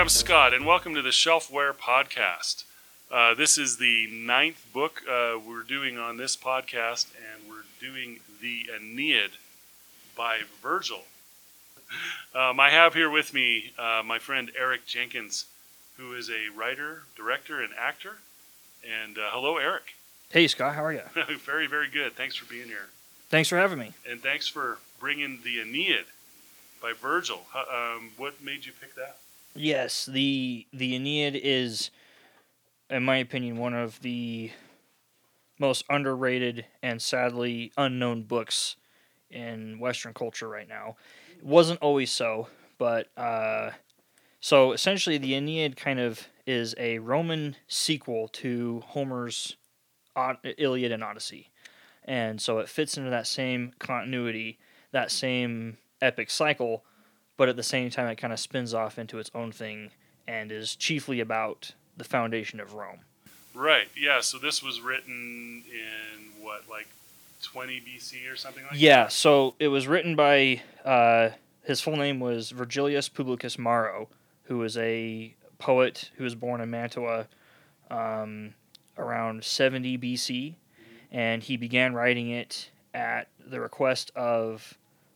I'm Scott, and welcome to the Shelfware Podcast. This is the 9th book we're doing on this podcast, and we're doing the Aeneid by Virgil. I have here with me my friend Eric Jenkins, who is a writer, director, and actor. And hello, Eric. Hey, Scott, how are you? Very, very good. Thanks for being here. Thanks for having me. And thanks for bringing the Aeneid by Virgil. What made you pick that? Yes, the Aeneid is, in my opinion, one of the most underrated and sadly unknown books in Western culture right now. It wasn't always so, but so essentially the Aeneid kind of is a Roman sequel to Homer's Iliad and Odyssey. And so it fits into that same continuity, that same epic cycle, but at the same time it kind of spins off into its own thing and is chiefly about the foundation of Rome. Right, yeah, so this was written in, what, like 20 BC or something like that? Yeah, so it was written by, his full name was Virgilius Publicus Maro, who was a poet who was born in Mantua around 70 BC, and he began writing it at the request of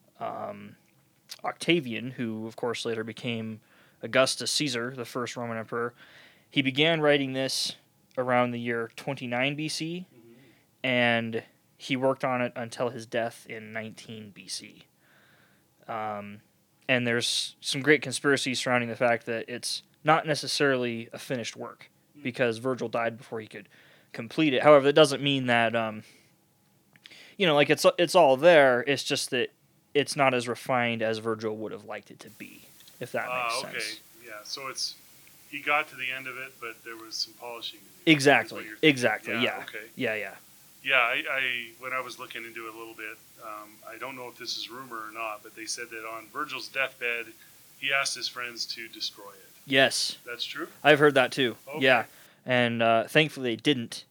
Octavian, who of course later became Augustus Caesar, the first Roman emperor. He began writing this around the year 29 BC, and he worked on it until his death in 19 BC. And there's some great conspiracy surrounding the fact that it's not necessarily a finished work, because Virgil died before he could complete it. However, that doesn't mean that, like it's all there. It's just that it's not as refined as Virgil would have liked it to be, if that makes sense. Okay, yeah. So he got to the end of it, but there was some polishing to do. Exactly. Yeah. Okay. Yeah. Yeah, I when I was looking into it a little bit, I don't know if this is rumor or not, but they said that on Virgil's deathbed, he asked his friends to destroy it. Yes. That's true? I've heard that too. Okay. Yeah. And thankfully they didn't.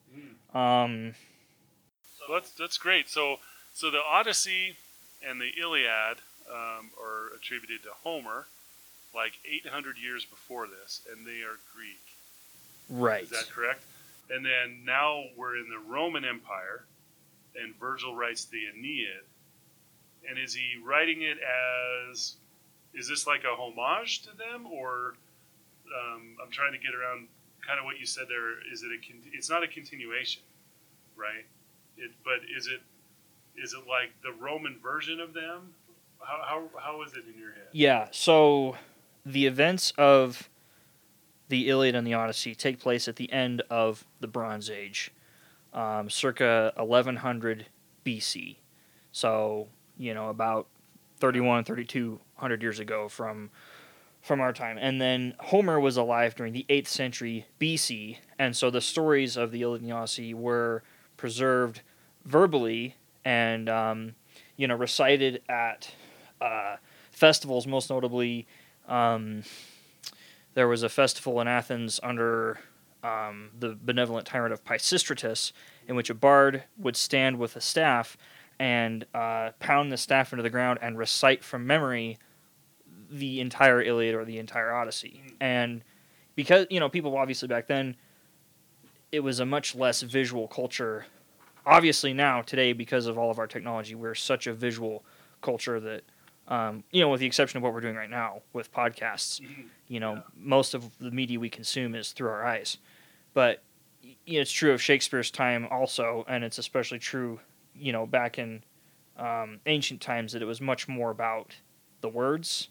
So that's great. So the Odyssey and the Iliad are attributed to Homer, like 800 years before this, and they are Greek. Right. Is that correct? And then now we're in the Roman Empire, and Virgil writes the Aeneid. And is he writing it as, is this like a homage to them, or I'm trying to get around kind of what you said there. Is it it's not a continuation, right? But is it like the Roman version of them? How is it in your head? Yeah. So the events of the Iliad and the Odyssey take place at the end of the Bronze Age, circa 1100 BC. So, about 3,200 years ago from our time. And then Homer was alive during the 8th century BC, and so the stories of the Iliad and the Odyssey were preserved verbally and, recited at festivals, most notably. There was a festival in Athens under the benevolent tyrant of Pisistratus, in which a bard would stand with a staff and pound the staff into the ground and recite from memory the entire Iliad or the entire Odyssey. And because, people obviously back then, it was a much less visual culture. Obviously now, today, because of all of our technology, we're such a visual culture that, with the exception of what we're doing right now with podcasts, most of the media we consume is through our eyes. But it's true of Shakespeare's time also, and it's especially true, back in ancient times, that it was much more about the words.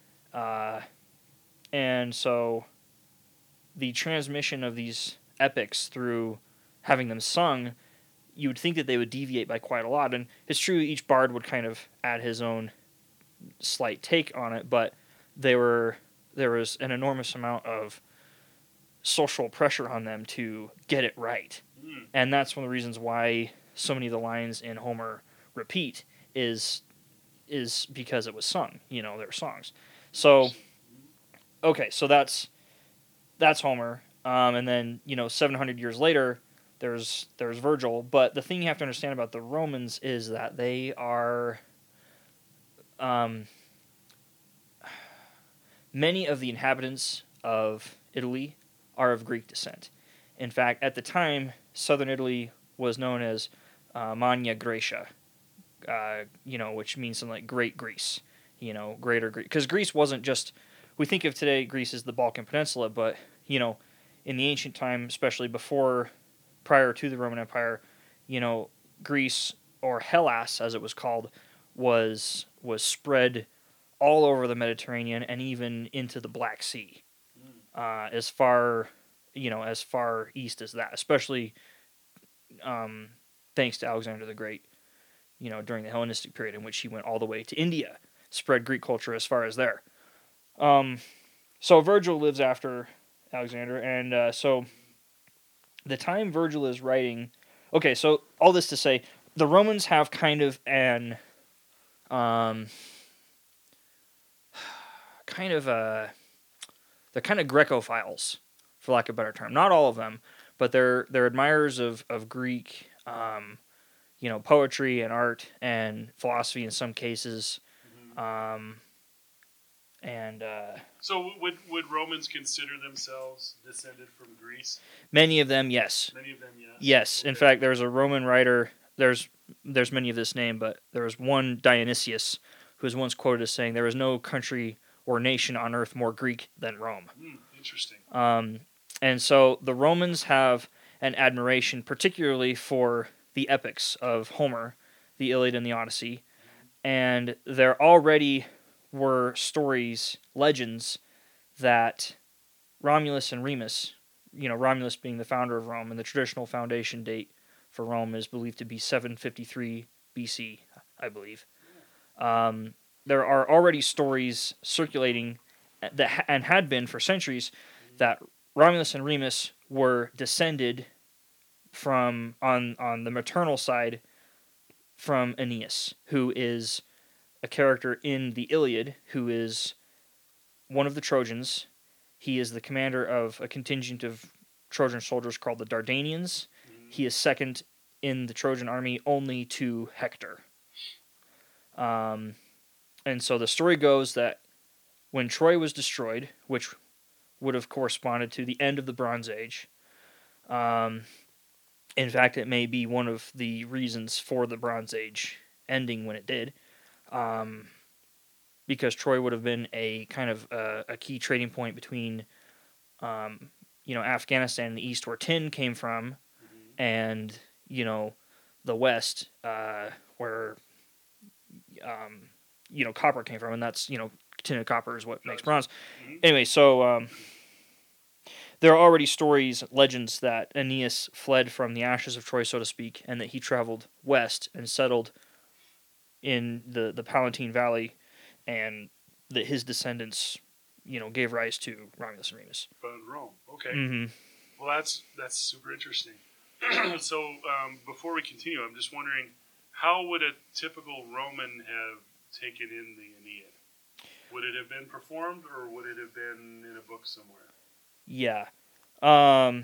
And so the transmission of these epics through having them sung, you would think that they would deviate by quite a lot. And it's true, each bard would kind of add his own slight take on it, but there was an enormous amount of social pressure on them to get it right. And that's one of the reasons why so many of the lines in Homer repeat is because it was sung. Their songs. So, okay, so that's Homer. And then, 700 years later, there's Virgil. But the thing you have to understand about the Romans is that they are, many of the inhabitants of Italy are of Greek descent. In fact, at the time, southern Italy was known as Magna Graecia, which means something like Great Greece, Greater Greece. Because Greece wasn't just, we think of today Greece as the Balkan Peninsula, but, in the ancient time, especially prior to the Roman Empire, Greece, or Hellas as it was called, was spread all over the Mediterranean and even into the Black Sea, as far east as that, especially thanks to Alexander the Great, during the Hellenistic period in which he went all the way to India, spread Greek culture as far as there. So Virgil lives after Alexander, and so the time Virgil is writing. Okay, so all this to say, the Romans have kind of an, they're kind of Grecophiles, for lack of a better term. Not all of them, but they're admirers of Greek, poetry and art and philosophy in some cases. So would Romans consider themselves descended from Greece? Many of them, yes. Many of them, yes. Yes. Okay. In fact, there's a Roman writer. There's many of this name, but there was one Dionysius who was once quoted as saying, "There is no country or nation on earth more Greek than Rome." Interesting. And so the Romans have an admiration, particularly for the epics of Homer, the Iliad and the Odyssey, and there already were stories, legends, that Romulus and Remus, Romulus being the founder of Rome, and the traditional foundation date for Rome is believed to be 753 BC, I believe. There are already stories circulating and had been for centuries that Romulus and Remus were descended from, on the maternal side, from Aeneas, who is a character in the Iliad, who is one of the Trojans. He is the commander of a contingent of Trojan soldiers called the Dardanians. He is second in the Trojan army only to Hector. And so the story goes that when Troy was destroyed, which would have corresponded to the end of the Bronze Age, in fact, it may be one of the reasons for the Bronze Age ending when it did, because Troy would have been a kind of a key trading point between, Afghanistan in the east, where tin came from, and the west, where copper came from, and that's tin and copper is what makes bronze. Anyway, so there are already stories, legends that Aeneas fled from the ashes of Troy, so to speak, and that he traveled west and settled in the Palatine Valley, and that his descendants, gave rise to Romulus and Remus. Found Rome. Okay. Mm-hmm. Well, that's super interesting. So before we continue, I'm just wondering, how would a typical Roman have taken in the Aeneid? Would it have been performed, or would it have been in a book somewhere? Yeah. I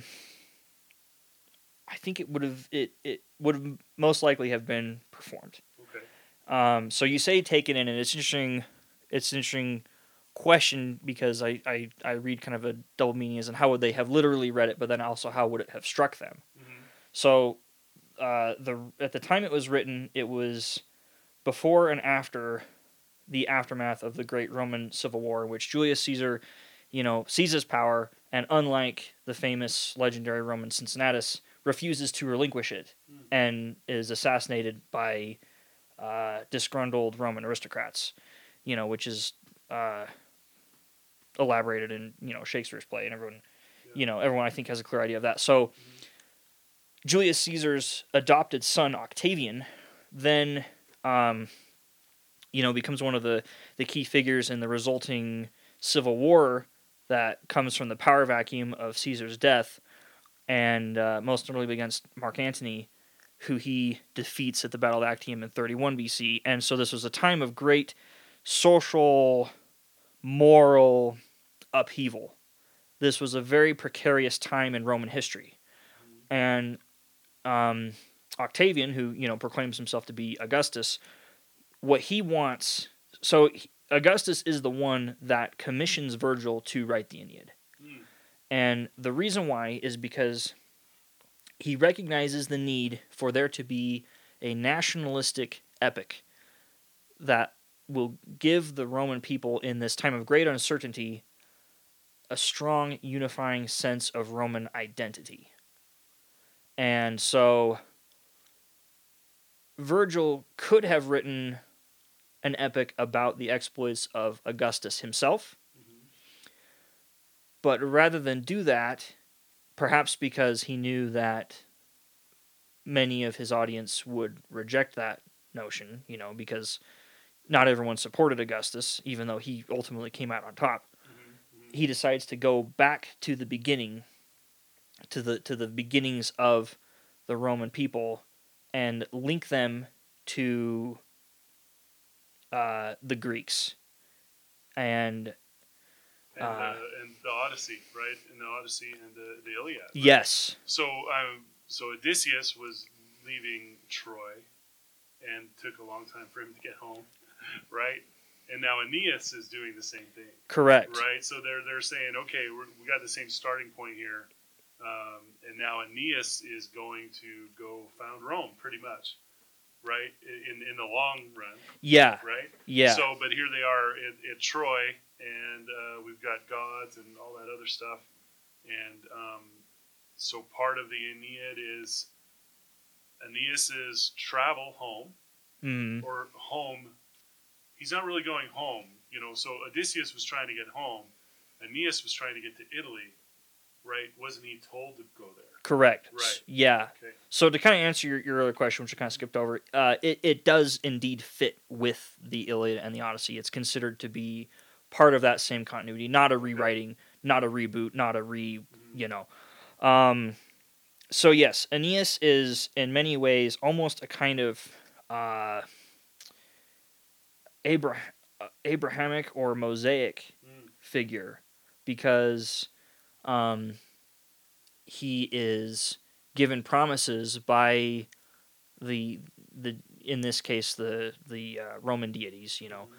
think it would have most likely have been performed. Okay. So you say taken in, and it's interesting. It's an interesting question, because I read kind of a double meaning as in how would they have literally read it, but then also how would it have struck them. So at the time it was written, it was before and after the aftermath of the great Roman Civil War, in which Julius Caesar, seizes power, and unlike the famous legendary Roman Cincinnatus, refuses to relinquish it, and is assassinated by disgruntled Roman aristocrats, which is elaborated in Shakespeare's play, and everyone I think has a clear idea of that. So Julius Caesar's adopted son Octavian then becomes one of the key figures in the resulting civil war that comes from the power vacuum of Caesar's death, and most notably against Mark Antony, who he defeats at the Battle of Actium in 31 BC. And so this was a time of great social, moral upheaval. This was a very precarious time in Roman history. And Octavian, who proclaims himself to be Augustus, what he wants... So Augustus is the one that commissions Virgil to write the Aeneid. And the reason why is because he recognizes the need for there to be a nationalistic epic that will give the Roman people in this time of great uncertainty a strong unifying sense of Roman identity. And so Virgil could have written an epic about the exploits of Augustus himself, but rather than do that, perhaps because he knew that many of his audience would reject that notion, because not everyone supported Augustus, even though he ultimately came out on top. He decides to go back to the beginning, to the beginnings of the Roman people, and link them to the Greeks, and and the Odyssey, right? And the Odyssey and the Iliad. Right? Yes. So Odysseus was leaving Troy, and took a long time for him to get home, right? And now Aeneas is doing the same thing. Correct. Right. So they're saying, okay, we got the same starting point here, and now Aeneas is going to go found Rome, pretty much, right? In the long run. Yeah. Right. Yeah. So, but here they are at Troy, and we've got gods and all that other stuff, and so part of the Aeneid is Aeneas's travel home, or home. He's not really going home, So Odysseus was trying to get home. Aeneas was trying to get to Italy, right? Wasn't he told to go there? Correct. Right. Yeah. Okay. So to kind of answer your other question, which I kind of skipped over, it does indeed fit with the Iliad and the Odyssey. It's considered to be part of that same continuity, not a rewriting, not a reboot, not a so yes, Aeneas is in many ways almost a kind of Abrahamic or Mosaic figure, because he is given promises by the in this case the Roman deities,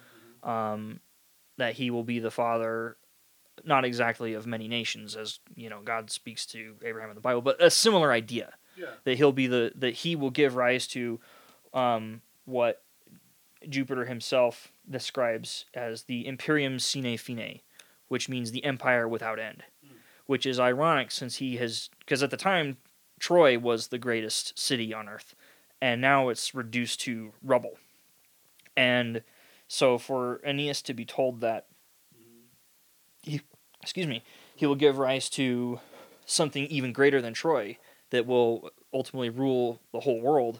that he will be the father, not exactly of many nations, as God speaks to Abraham in the Bible, but a similar idea. Yeah. That he will give rise to what Jupiter himself describes as the Imperium Sine Fine, which means the empire without end, which is ironic since because at the time Troy was the greatest city on earth, and now it's reduced to rubble. And so for Aeneas to be told that he will give rise to something even greater than Troy that will ultimately rule the whole world,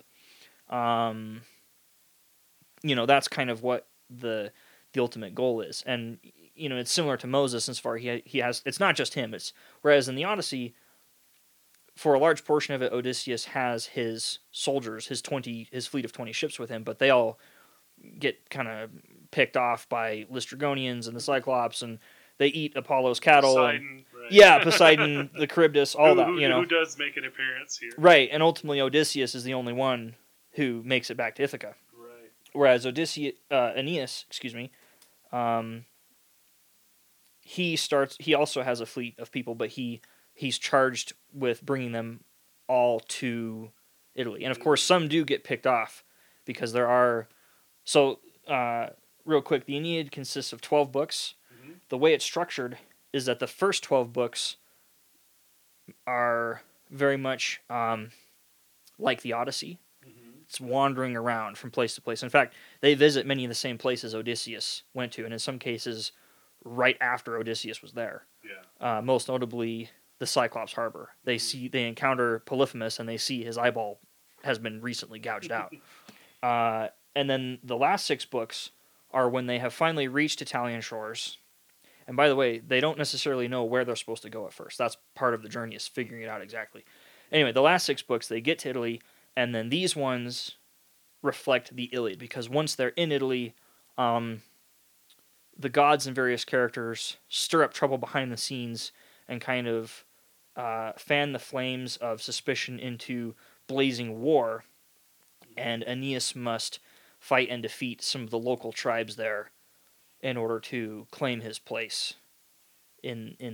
that's kind of what the ultimate goal is. And it's similar to Moses as far he has, it's not just him, whereas in the Odyssey, for a large portion of it, Odysseus has his soldiers, his fleet of 20 ships with him, but they all get kind of picked off by Lystrigonians and the Cyclops, and they eat Apollo's cattle. Poseidon, right. Yeah, Poseidon, the Charybdis, all that. Who does make an appearance here? Right, and ultimately Odysseus is the only one who makes it back to Ithaca. Right. Whereas Aeneas, he also has a fleet of people, but he's charged with bringing them all to Italy. And of course, some do get picked off because there are. So, real quick, the Aeneid consists of 12 books. Mm-hmm. The way it's structured is that the first 12 books are very much like the Odyssey. Mm-hmm. It's wandering around from place to place. In fact, they visit many of the same places Odysseus went to, and in some cases, right after Odysseus was there. Yeah. Most notably, the Cyclops Harbor. They encounter Polyphemus, and they see his eyeball has been recently gouged out. And then the last 6 books are when they have finally reached Italian shores. And by the way, they don't necessarily know where they're supposed to go at first. That's part of the journey, is figuring it out exactly. Anyway, the last 6 books, they get to Italy, and then these ones reflect the Iliad, because once they're in Italy, the gods and various characters stir up trouble behind the scenes and kind of fan the flames of suspicion into blazing war, and Aeneas must fight and defeat some of the local tribes there in order to claim his place in that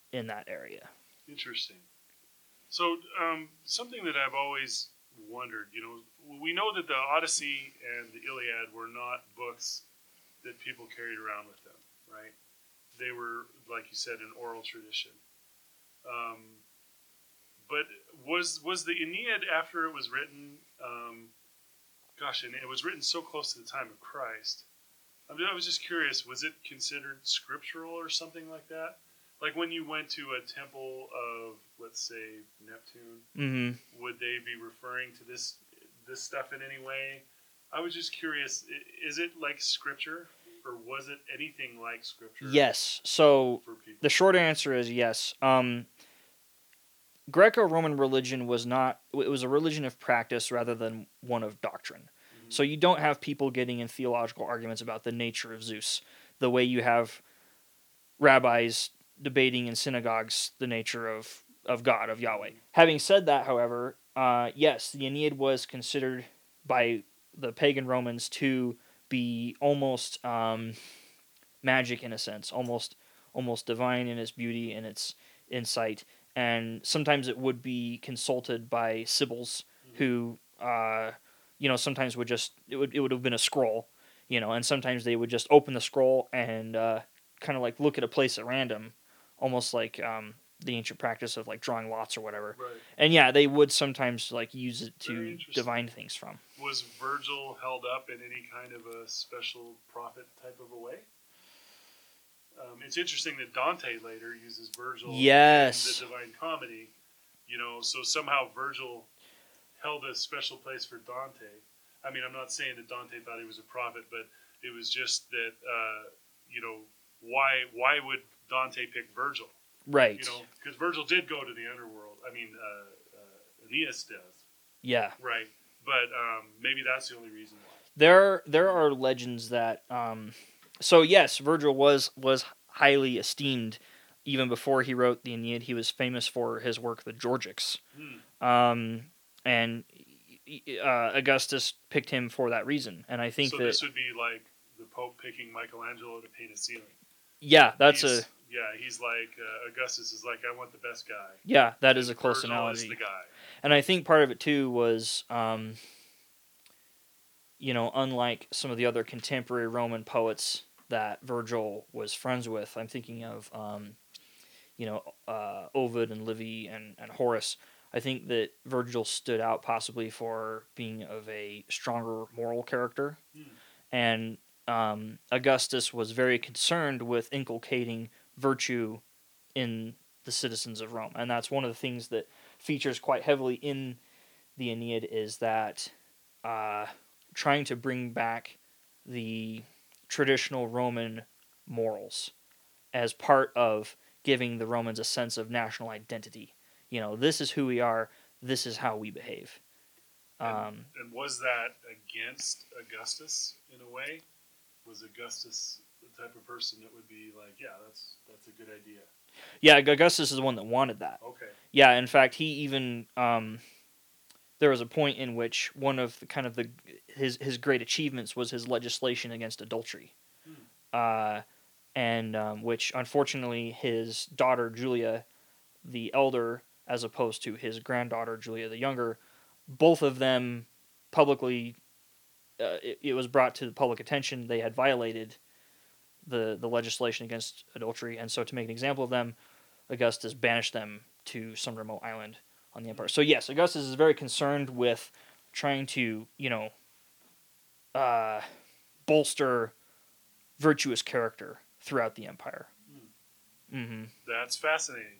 in that area. Interesting. So, something that I've always wondered, we know that the Odyssey and the Iliad were not books that people carried around with them, right? They were, like you said, an oral tradition. Um, but was the Aeneid after it was written? And it was written so close to the time of Christ. I was just curious, was it considered scriptural or something like that? Like when you went to a temple of, let's say, Neptune, Mm-hmm. would they be referring to this stuff in any way? I was just curious, is it like scripture, or was it anything like scripture? Yes. So for people? the short answer is yes. Greco-Roman religion was not. It was a religion of practice rather than one of doctrine. Mhm. So you don't have people getting in theological arguments about the nature of Zeus, the way you have rabbis debating in synagogues the nature of God, of Yahweh. Having said that, however, yes, the Aeneid was considered by the pagan Romans to be almost magic in a sense, almost divine in its beauty and its insight. And sometimes it would be consulted by sibyls who, sometimes it would have been a scroll, and sometimes they would just open the scroll and kind of like look at a place at random, almost like the ancient practice of like drawing lots or whatever. Right. And yeah, they would sometimes like use it Very to interesting. divine things from. Was Virgil held up in any kind of a special prophet type of a way? It's interesting that Dante later uses Virgil Yes. in the Divine Comedy. So somehow Virgil held a special place for Dante. I mean, I'm not saying that Dante thought he was a prophet, but it was just that, why would Dante pick Virgil? Right. Because Virgil did go to the underworld. I mean, Aeneas does. Yeah. Right. But maybe that's the only reason why. There are legends that so yes, Virgil was highly esteemed even before he wrote the Aeneid. He was famous for his work, the Georgics, and Augustus picked him for that reason. And I think so. That This would be like the Pope picking Michelangelo to paint a ceiling. Yeah, he's like Augustus is like, I want the best guy. Yeah, that is a close Virgil analogy. Is the guy. And I think part of it too was unlike some of the other contemporary Roman poets that Virgil was friends with, I'm thinking of, Ovid and Livy and Horace. I think that Virgil stood out possibly for being of a stronger moral character. And Augustus was very concerned with inculcating virtue in the citizens of Rome. And that's one of the things that features quite heavily in the Aeneid is that trying to bring back the traditional Roman morals as part of giving the Romans a sense of national identity. This is who we are. This is how we behave. And was that against Augustus in a way? Was Augustus the type of person that would be like, yeah, that's a good idea? Yeah, Augustus is the one that wanted that. Okay. Yeah, in fact, he even there was a point in which one of his great achievements was his legislation against adultery, and which unfortunately his daughter Julia, the elder, as opposed to his granddaughter Julia the younger, both of them publicly, it was brought to the public attention they had violated the legislation against adultery, and so to make an example of them, Augustus banished them to some remote island on the empire. So yes, Augustus is very concerned with trying to, bolster virtuous character throughout the empire. Mm-hmm. That's fascinating.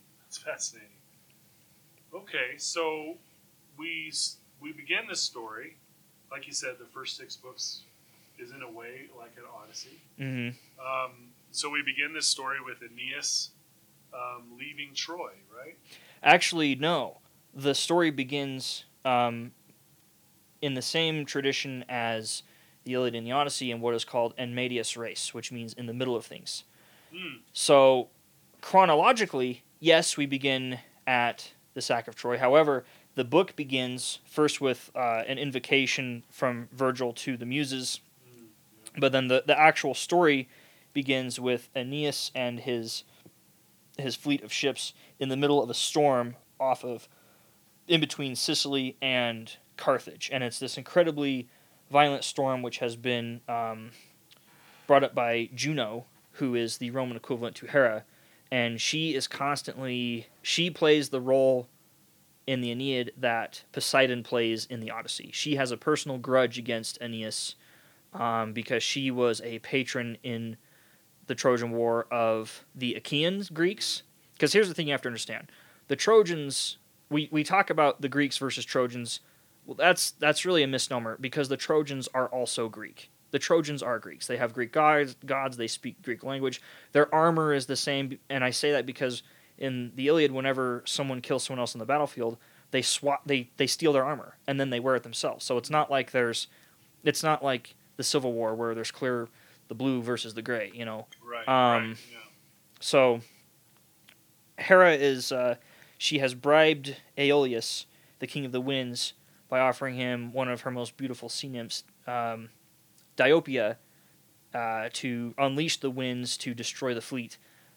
Okay, so we begin this story, like you said, the first 6 books is in a way like an Odyssey. Mm-hmm. So we begin this story with Aeneas leaving Troy, right? Actually, no. The story begins in the same tradition as the Iliad and the Odyssey in what is called en medias res, which means in the middle of things. So, chronologically, yes, we begin at the sack of Troy. However, the book begins first with an invocation from Virgil to the Muses, but then the actual story begins with Aeneas and his his fleet of ships in the middle of a storm in between Sicily and Carthage, and it's this incredibly violent storm which has been brought up by Juno, who is the Roman equivalent to Hera, and she plays the role in the Aeneid that Poseidon plays in the Odyssey. She has a personal grudge against Aeneas because she was a patron in the Trojan War of the Achaeans, Greeks. Because here's the thing you have to understand. The Trojans, we talk about the Greeks versus Trojans. Well, that's really a misnomer because the Trojans are also Greek. The Trojans are Greeks. They have Greek gods. They speak Greek language. Their armor is the same, and I say that because in the Iliad, whenever someone kills someone else on the battlefield, they steal their armor and then they wear it themselves. So it's not like the Civil War where there's clear the blue versus the gray. Right. Yeah. So Hera she has bribed Aeolus, the king of the winds, by offering him one of her most beautiful sea nymphs, Diopia, to unleash the winds to destroy the fleet.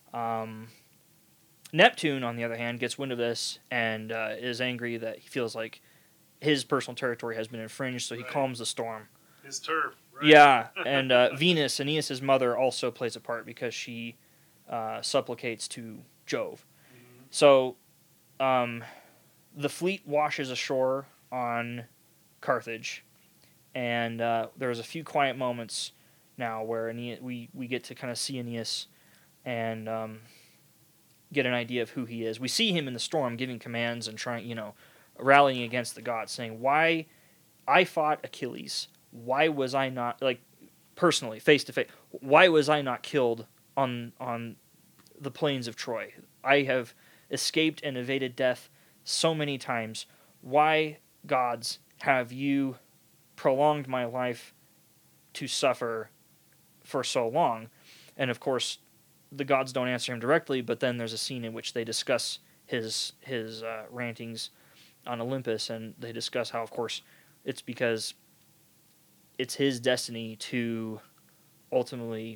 Neptune, on the other hand, gets wind of this and is angry that he feels like his personal territory has been infringed, so he calms the storm. His turf, right? Yeah, and Venus, Aeneas' mother, also plays a part because she supplicates to Jove. Mm-hmm. So the fleet washes ashore on Carthage, and there's a few quiet moments now where we get to kind of see Aeneas and get an idea of who he is. We see him in the storm giving commands and rallying against the gods, saying, "Why I fought Achilles? Why was I not, personally, face to face? Why was I not killed on the plains of Troy? I have escaped and evaded death so many times. Why, gods, have you prolonged my life to suffer for so long?" And of course, the gods don't answer him directly, but then there's a scene in which they discuss his rantings on Olympus, and they discuss how, of course, it's because it's his destiny to ultimately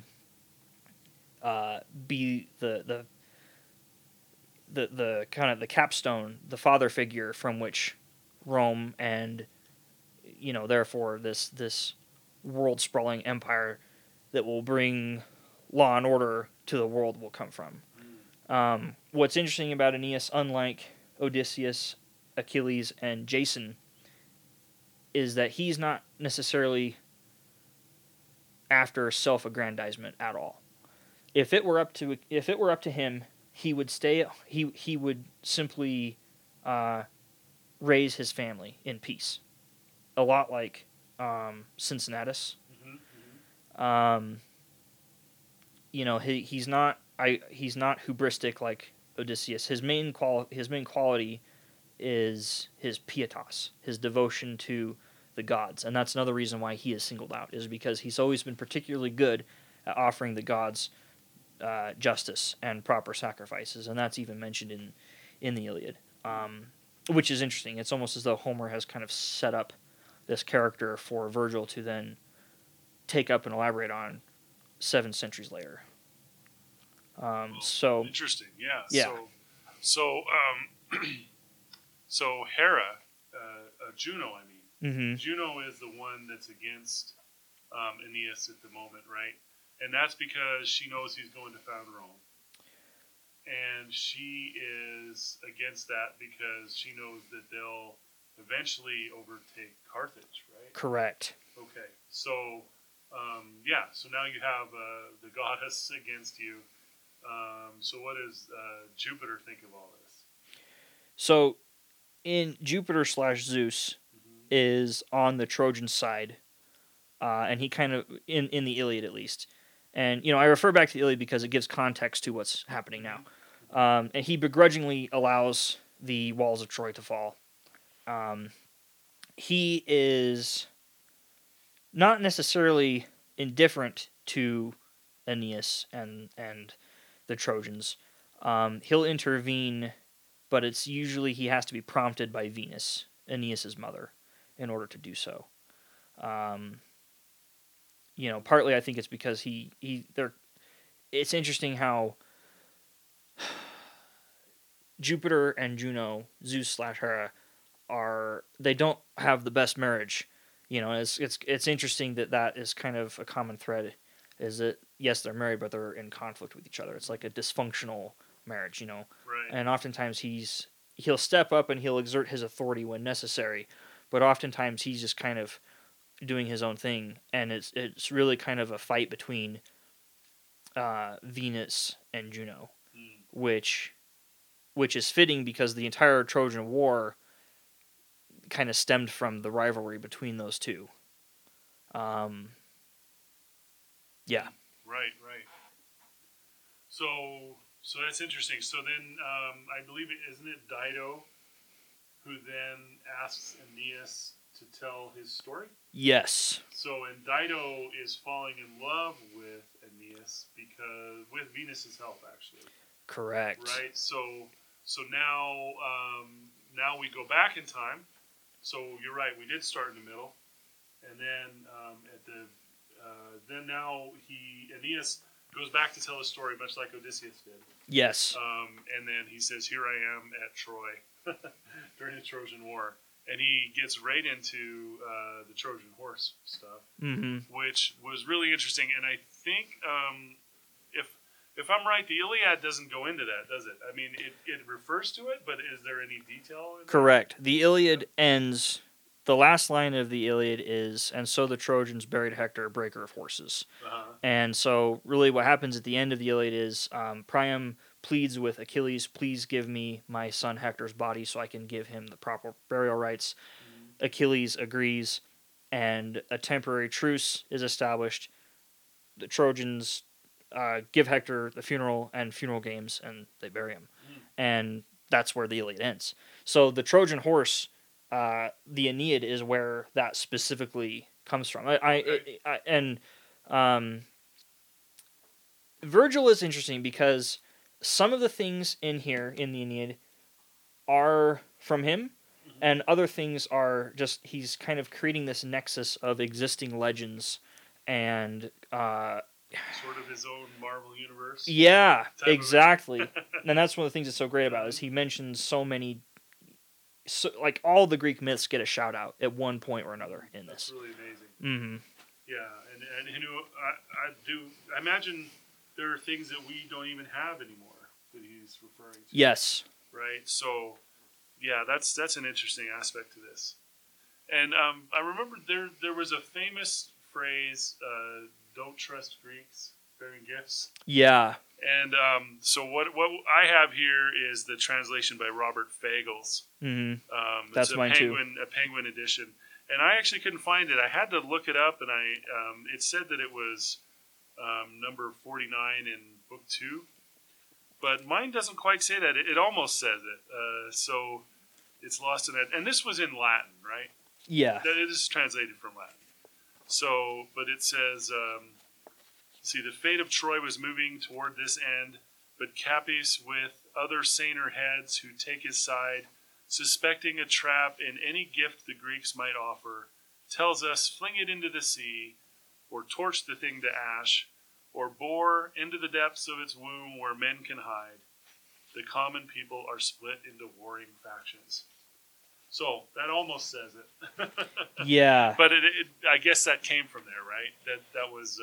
be the kind of the capstone, the father figure from which Rome and therefore this world sprawling empire that will bring law and order to the world will come from. What's interesting about Aeneas, unlike Odysseus, Achilles, and Jason, is that he's not necessarily after self-aggrandizement at all. If it were up to him, he would stay. He would simply raise his family in peace, a lot like Cincinnatus. Mm-hmm. He's not hubristic like Odysseus. His main quality is his pietas, his devotion to the gods, and that's another reason why he is singled out, is because he's always been particularly good at offering the gods justice and proper sacrifices, and that's even mentioned in the Iliad, which is interesting. It's almost as though Homer has kind of set up this character for Virgil to then take up and elaborate on 7 centuries later. So interesting, yeah. Yeah. So Hera, Juno, I mean, mm-hmm. Juno is the one that's against Aeneas at the moment, right? And that's because she knows he's going to found Rome, and she is against that because she knows that they'll eventually overtake Carthage, right? Correct. Okay, so so now you have the goddess against you. So what does Jupiter think of all this? So, in Jupiter / Zeus Mm-hmm. is on the Trojan side, and he kind of in the Iliad at least, and I refer back to the Iliad because it gives context to what's happening now. And he begrudgingly allows the walls of Troy to fall. He is not necessarily indifferent to Aeneas and the Trojans. He'll intervene, but it's usually he has to be prompted by Venus, Aeneas' mother, in order to do so. Partly I think it's because it's interesting how Jupiter and Juno, Zeus slash Hera, they don't have the best marriage. It's interesting that is kind of a common thread. Is that yes, they're married, but they're in conflict with each other. It's like a dysfunctional marriage, Right. And oftentimes he'll step up and he'll exert his authority when necessary, but oftentimes he's just kind of doing his own thing, and it's really kind of a fight between Venus and Juno, Mm. which is fitting because the entire Trojan War kind of stemmed from the rivalry between those two. Yeah. Right. So that's interesting. So then, I believe isn't it Dido who then asks Aeneas to tell his story? Yes. So and Dido is falling in love with Aeneas with Venus's help, actually. Correct. Right. So now now we go back in time. So you're right. We did start in the middle, and then then now Aeneas goes back to tell his story, much like Odysseus did. Yes. And then he says, "Here I am at Troy during the Trojan War," and he gets right into the Trojan horse stuff, which was really interesting. And I think if I'm right, the Iliad doesn't go into that, does it? I mean, it refers to it, but is there any detail in Correct. The Iliad ends. The last line of the Iliad is, "And so the Trojans buried Hector, breaker of horses." And so, really, what happens at the end of the Iliad is Priam pleads with Achilles, "Please give me my son Hector's body so I can give him the proper burial rites." Mm-hmm. Achilles agrees, and a temporary truce is established. The Trojans give Hector the funeral and funeral games, and they bury him. Mm-hmm. And that's where the Iliad ends. So the Trojan horse, the Aeneid, is where that specifically comes from. Virgil is interesting because some of the things in here in the Aeneid are from him, mm-hmm. and other things are just he's kind of creating this nexus of existing legends and sort of his own Marvel universe. Yeah, exactly. And that's one of the things that's so great about it, is he mentions so many. So, like, all the Greek myths get a shout out at one point or another in this. That's really amazing. Mm-hmm. Yeah, and I imagine there are things that we don't even have anymore that he's referring to. Yes. Right. So, yeah, that's an interesting aspect to this. And I remember there was a famous phrase, "Don't trust Greeks bearing gifts." Yeah. And so what I have here is the translation by Robert Fagles. Mm-hmm. That's mine too. A Penguin edition, and I actually couldn't find it. I had to look it up, and it said that it was number 49 in book 2, but mine doesn't quite say that. It almost says it, so it's lost in it. And this was in Latin, right? Yeah, it is translated from Latin. So, but it says. See, the fate of Troy was moving toward this end, but Capys, with other saner heads who take his side, suspecting a trap in any gift the Greeks might offer, tells us, fling it into the sea, or torch the thing to ash, or bore into the depths of its womb where men can hide. The common people are split into warring factions. So, that almost says it. Yeah. But I guess that came from there, right? That was...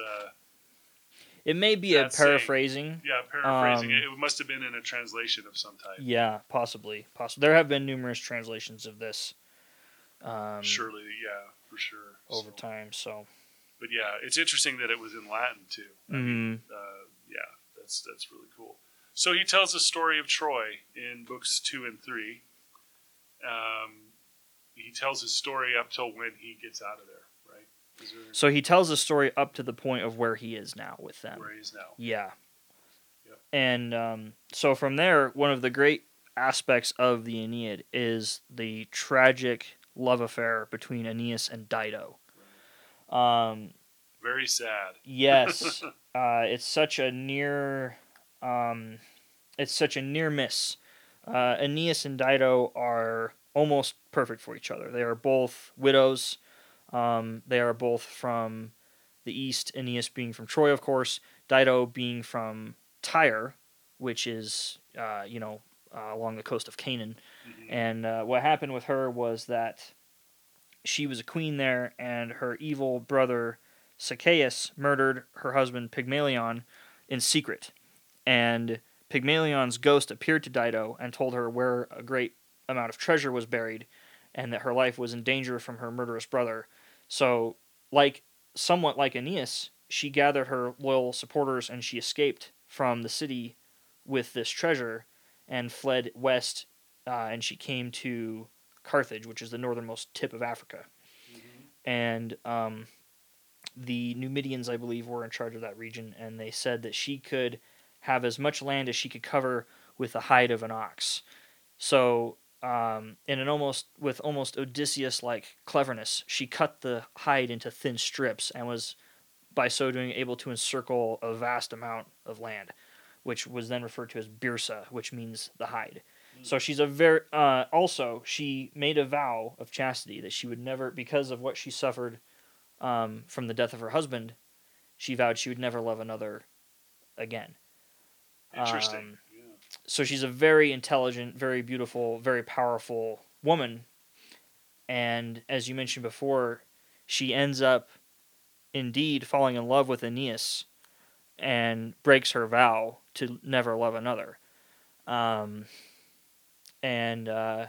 It may be a paraphrasing. Yeah, paraphrasing. It must have been in a translation of some type. Yeah, possibly. There have been numerous translations of this. Surely, yeah, for sure. Over time, so. But yeah, it's interesting that it was in Latin too. I mean, yeah, that's really cool. So he tells the story of Troy in books 2 and 3. He tells his story up till when he gets out of there. So he tells the story up to the point of where he is now with them. Where he is now. Yeah. Yep. And so from there, one of the great aspects of the Aeneid is the tragic love affair between Aeneas and Dido. Very sad. Yes. It's such a near miss. Aeneas and Dido are almost perfect for each other. They are both widows. They are both from the east, Aeneas being from Troy, of course, Dido being from Tyre, which is, along the coast of Canaan. Mhm. And what happened with her was that she was a queen there, and her evil brother Zacchaeus murdered her husband Pygmalion in secret. And Pygmalion's ghost appeared to Dido and told her where a great amount of treasure was buried, and that her life was in danger from her murderous brother. So, somewhat like Aeneas, she gathered her loyal supporters and she escaped from the city with this treasure and fled west, and she came to Carthage, which is the northernmost tip of Africa. Mhm. And the Numidians, I believe, were in charge of that region, and they said that she could have as much land as she could cover with the hide of an ox. So, with almost Odysseus-like cleverness, she cut the hide into thin strips and was, by so doing, able to encircle a vast amount of land, which was then referred to as Byrsa, which means the hide. So she's a very also she made a vow of chastity that she would never, because of what she suffered from the death of her husband, she vowed she would never love another again. Interesting. Yeah. So she's a very intelligent, very beautiful, very powerful woman. And as you mentioned before, she ends up indeed falling in love with Aeneas and breaks her vow to never love another. Um, and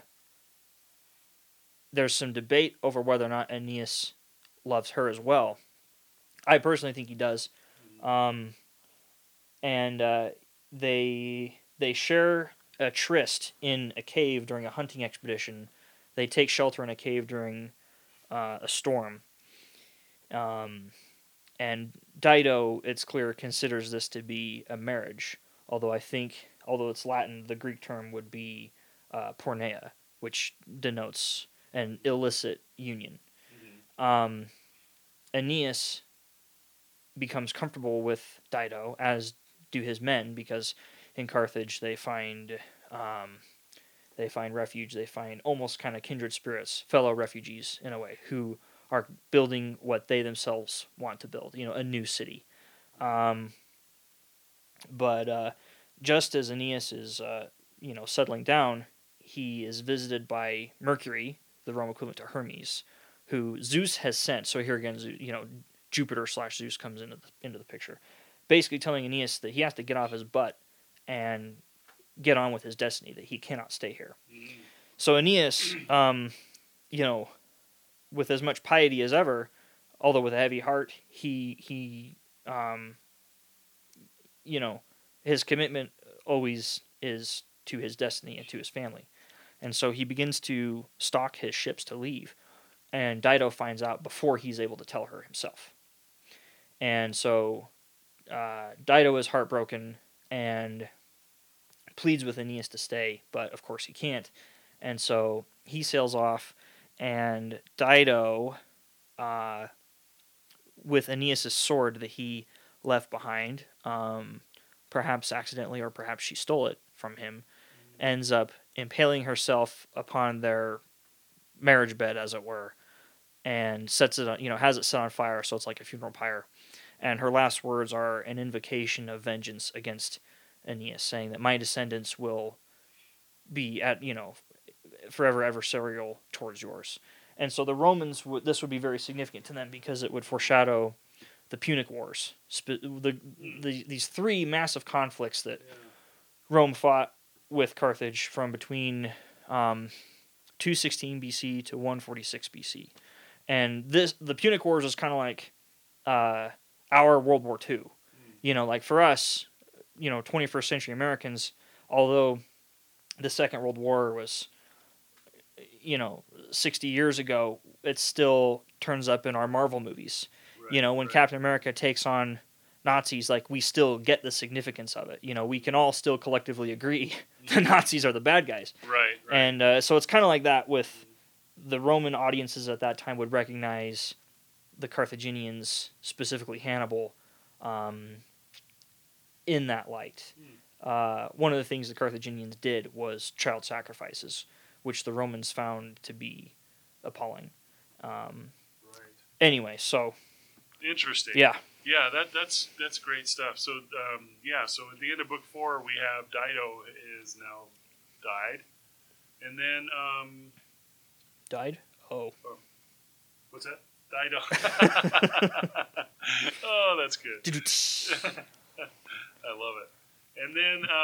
there's some debate over whether or not Aeneas loves her as well. I personally think he does. Um, and they share a tryst in a cave during a hunting expedition. They take shelter in a cave during a storm. Um, and Dido, it's clear, considers this to be a marriage. Although it's Latin, the Greek term would be porneia, which denotes an illicit union. Mhm. Um, Aeneas becomes comfortable with Dido, as do his men, because in Carthage um, they find refuge. They find almost kind of kindred spirits, fellow refugees in a way, who are building what they themselves want to build. A new city. Um, but just as Aeneas is settling down, he is visited by Mercury, the Rome equivalent to Hermes, who Zeus has sent. So here again, Jupiter/Zeus comes into the picture, basically telling Aeneas that he has to get off his butt and get on with his destiny, that he cannot stay here. Mhm. So Aeneas, you know, with as much piety as ever, although with a heavy heart, he um, you know, his commitment always is to his destiny and to his family. And so he begins to stock his ships to leave. And Dido finds out before he's able to tell her himself. And so Dido is heartbroken and pleads with Aeneas to stay, but of course he can't. And so he sails off, and Dido, uh, with Aeneas' sword that he left behind, perhaps accidentally or perhaps she stole it from him, ends up impaling herself upon their marriage bed, as it were, and sets it on, has it set on fire, so it's like a funeral pyre. And her last words are an invocation of vengeance against Aeneas, saying that my descendants will be forever adversarial towards yours. And so the Romans this would be very significant to them because it would foreshadow the Punic Wars, these three massive conflicts that Yeah. Rome fought with Carthage from between 216 BC to 146 BC. And the Punic Wars is kind of like our World War II. Like for us, 21st century Americans, although the Second World War was, 60 years ago, it still turns up in our Marvel movies. Right. When Right. Captain America takes on Nazis, like, we still get the significance of it. We can all still collectively agree the Nazis are the bad guys. Right. Right. And so it's kind of like that with the Roman audiences at that time would recognize the Carthaginians, specifically Hannibal, in that light. One of the things the Carthaginians did was child sacrifices, which the Romans found to be appalling. Right. Anyway, so Interesting. yeah, Yeah, that's great stuff. So so at the end of book 4, we have Dido is now died, and then Died? Oh. what's that? Died. Oh, that's good. I love it. And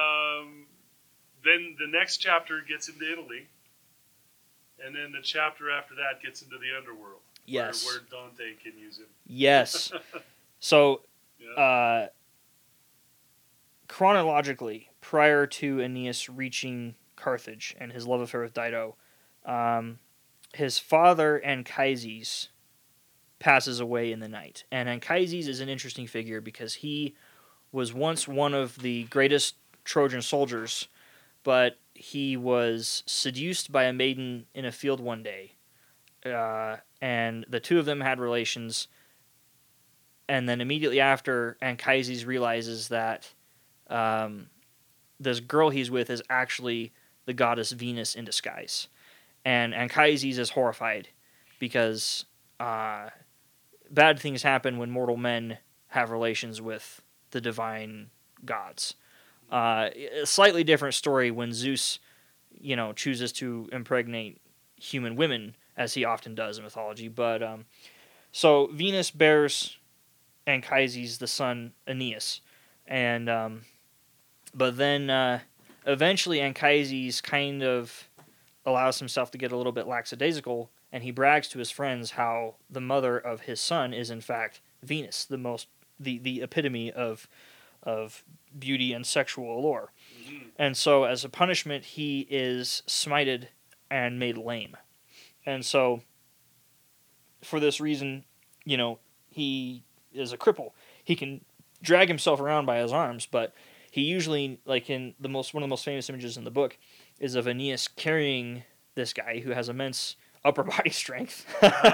then the next chapter gets into Italy, and then the chapter after that gets into the underworld. Yes. Where Dante can use him. Yes. So, Yeah. chronologically, prior to Aeneas reaching Carthage and his love affair with Dido, his father Anchises passes away in the night. And Anchises is an interesting figure because he was once one of the greatest Trojan soldiers, but he was seduced by a maiden in a field one day. And the two of them had relations. And then immediately after, Anchises realizes that this girl he's with is actually the goddess Venus in disguise. And Anchises is horrified because bad things happen when mortal men have relations with the divine gods. A slightly different story when Zeus, chooses to impregnate human women, as he often does in mythology. But so Venus bears Anchises the son Aeneas, and but then eventually Anchises kind of allows himself to get a little bit lackadaisical, and he brags to his friends how the mother of his son is in fact Venus, the epitome of beauty and sexual allure. Mm-hmm. And so as a punishment, he is smited and made lame. And so for this reason, he is a cripple. He can drag himself around by his arms, but he usually, like in one of the most famous images in the book, is of Aeneas carrying this guy who has immense upper body strength.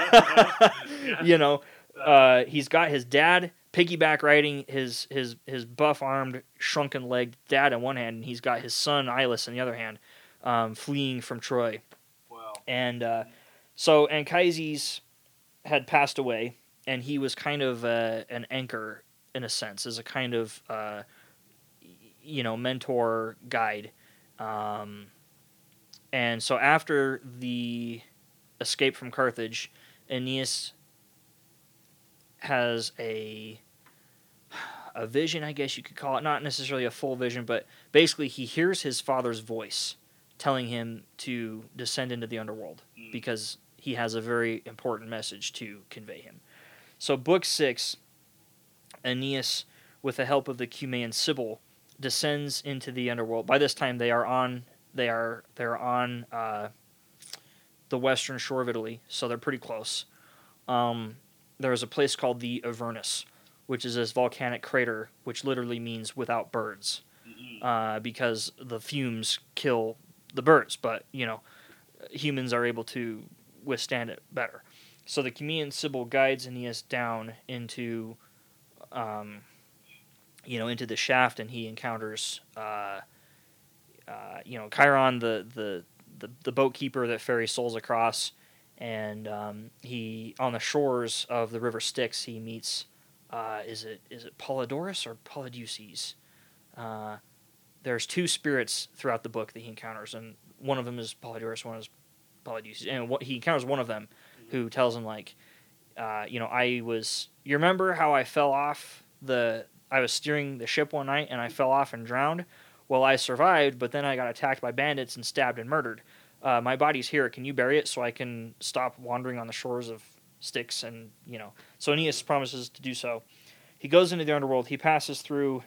Yeah. He's got his dad piggyback riding his buff-armed, shrunken-legged dad in one hand, and he's got his son Ilis in the other hand, fleeing from Troy. Wow. And so Anchises had passed away, and he was kind of an anchor in a sense, as a kind of mentor guide. And so after the escape from Carthage, Aeneas has a vision, I guess you could call it. Not necessarily a full vision, but basically he hears his father's voice telling him to descend into the underworld because he has a very important message to convey him. So book 6, Aeneas, with the help of the Cumaean Sibyl, descends into the underworld. By this time they're on the western shore of Italy, so they're pretty close. There's a place called the Avernus, which is this volcanic crater, which literally means without birds, because the fumes kill the birds, but humans are able to withstand it better. So the Cumaean Sibyl guides Aeneas down into the shaft, and he encounters Chiron, the boat keeper that ferries souls across, and he, on the shores of the river Styx, he meets is it Polydorus or Polydeuces? There's two spirits throughout the book that he encounters, and one of them is Polydorus, one is Polydeuces, and he encounters one of them who tells him you remember how I fell off I was steering the ship one night and I fell off and drowned? Well, I survived, but then I got attacked by bandits and stabbed and murdered. My body's here. Can you bury it so I can stop wandering on the shores of Styx? And, so Aeneas promises to do so. He goes into the underworld. He passes through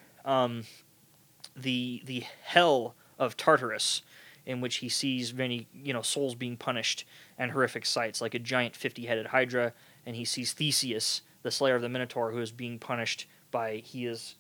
the hell of Tartarus, in which he sees many, souls being punished and horrific sights, like a giant 50-headed Hydra, and he sees Theseus, the slayer of the Minotaur, who is being punished by he's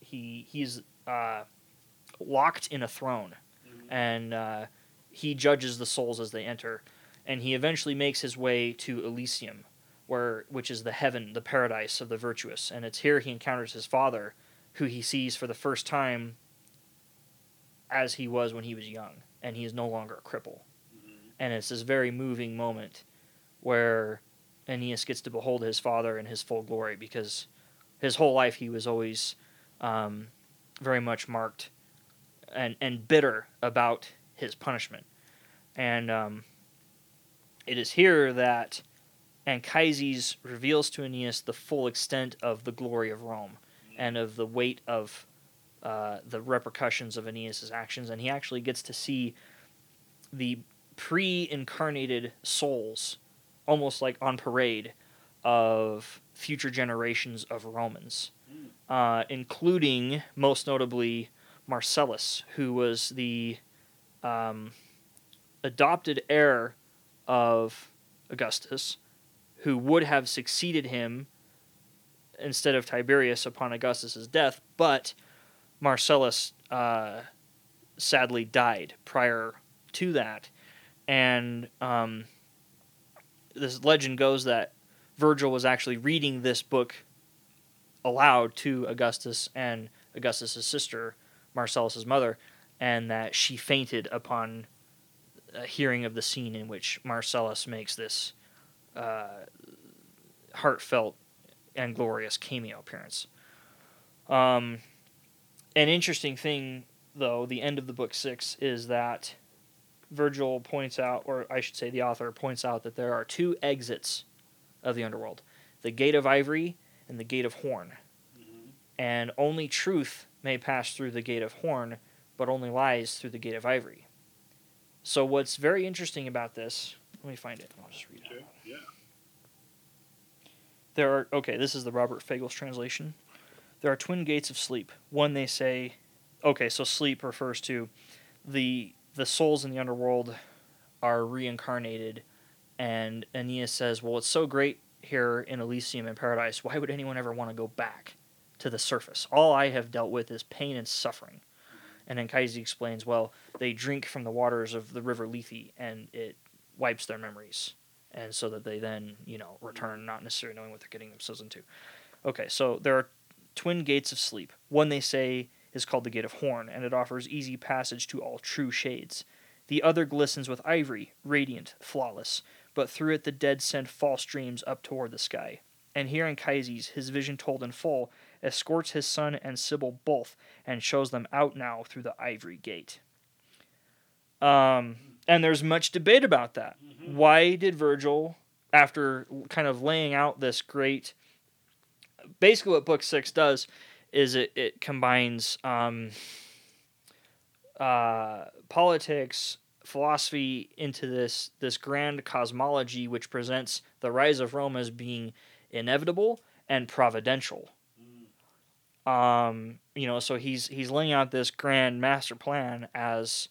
locked in a throne, and he judges the souls as they enter, and he eventually makes his way to Elysium, which is the heaven, the paradise of the virtuous, and it's here he encounters his father, who he sees for the first time as he was when he was young, and he is no longer a cripple. And it's this very moving moment where Aeneas gets to behold his father in his full glory, because his whole life he was always very much marked and bitter about his punishment. And it is here that Anchises reveals to Aeneas the full extent of the glory of Rome and of the weight of the repercussions of Aeneas' actions, and he actually gets to see the pre-incarnated souls, almost like on parade, of future generations of Romans, including, most notably, Marcellus, who was the adopted heir of Augustus, who would have succeeded him instead of Tiberius upon Augustus's death, but Marcellus sadly died prior to that. And this legend goes that Virgil was actually reading this book aloud to Augustus and Augustus's sister, Marcellus's mother, and that she fainted upon hearing of the scene in which Marcellus makes this heartfelt and glorious cameo appearance. An interesting thing, though, the end of the book 6 is that Virgil points out, or I should say the author points out, that there are 2 exits of the underworld, the Gate of Ivory and the Gate of Horn. And only truth may pass through the Gate of Horn, but only lies through the Gate of Ivory. So what's very interesting about this, let me find it, I'll just read it. Okay. Yeah. This is the Robert Fagel's translation. There are twin gates of sleep. One, they say, so sleep refers to the souls in the underworld are reincarnated, and Aeneas says, well, it's so great here in Elysium and Paradise, why would anyone ever want to go back to the surface? All I have dealt with is pain and suffering. And Anchises explains, well, they drink from the waters of the river Lethe, and it wipes their memories, and so that they then, return not necessarily knowing what they're getting themselves into. Okay, so there are twin gates of sleep. One, they say, is called the Gate of Horn, and it offers easy passage to all true shades. The other glistens with ivory, radiant, flawless, but through it the dead send false dreams up toward the sky. And here Anchises, his vision told in full, escorts his son and Sibyl both, and shows them out now through the ivory gate. And there's much debate about that. Mm-hmm. Why did Virgil, after kind of laying out this great... Basically what Book 6 does is it combines politics, philosophy into this grand cosmology which presents the rise of Rome as being inevitable and providential. So he's laying out this grand master plan as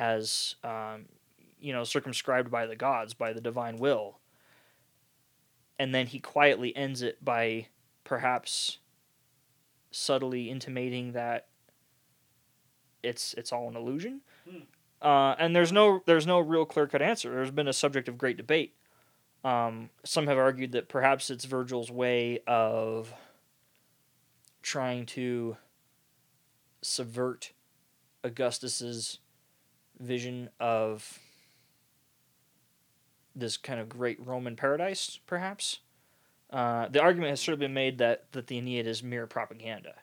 circumscribed by the gods, by the divine will. And then he quietly ends it by perhaps subtly intimating that it's all an illusion. And there's no real clear-cut answer. There's been a subject of great debate. Some have argued that perhaps it's Virgil's way of trying to subvert Augustus's vision of this kind of great Roman paradise, perhaps. The argument has sort of been made that the Aeneid is mere propaganda.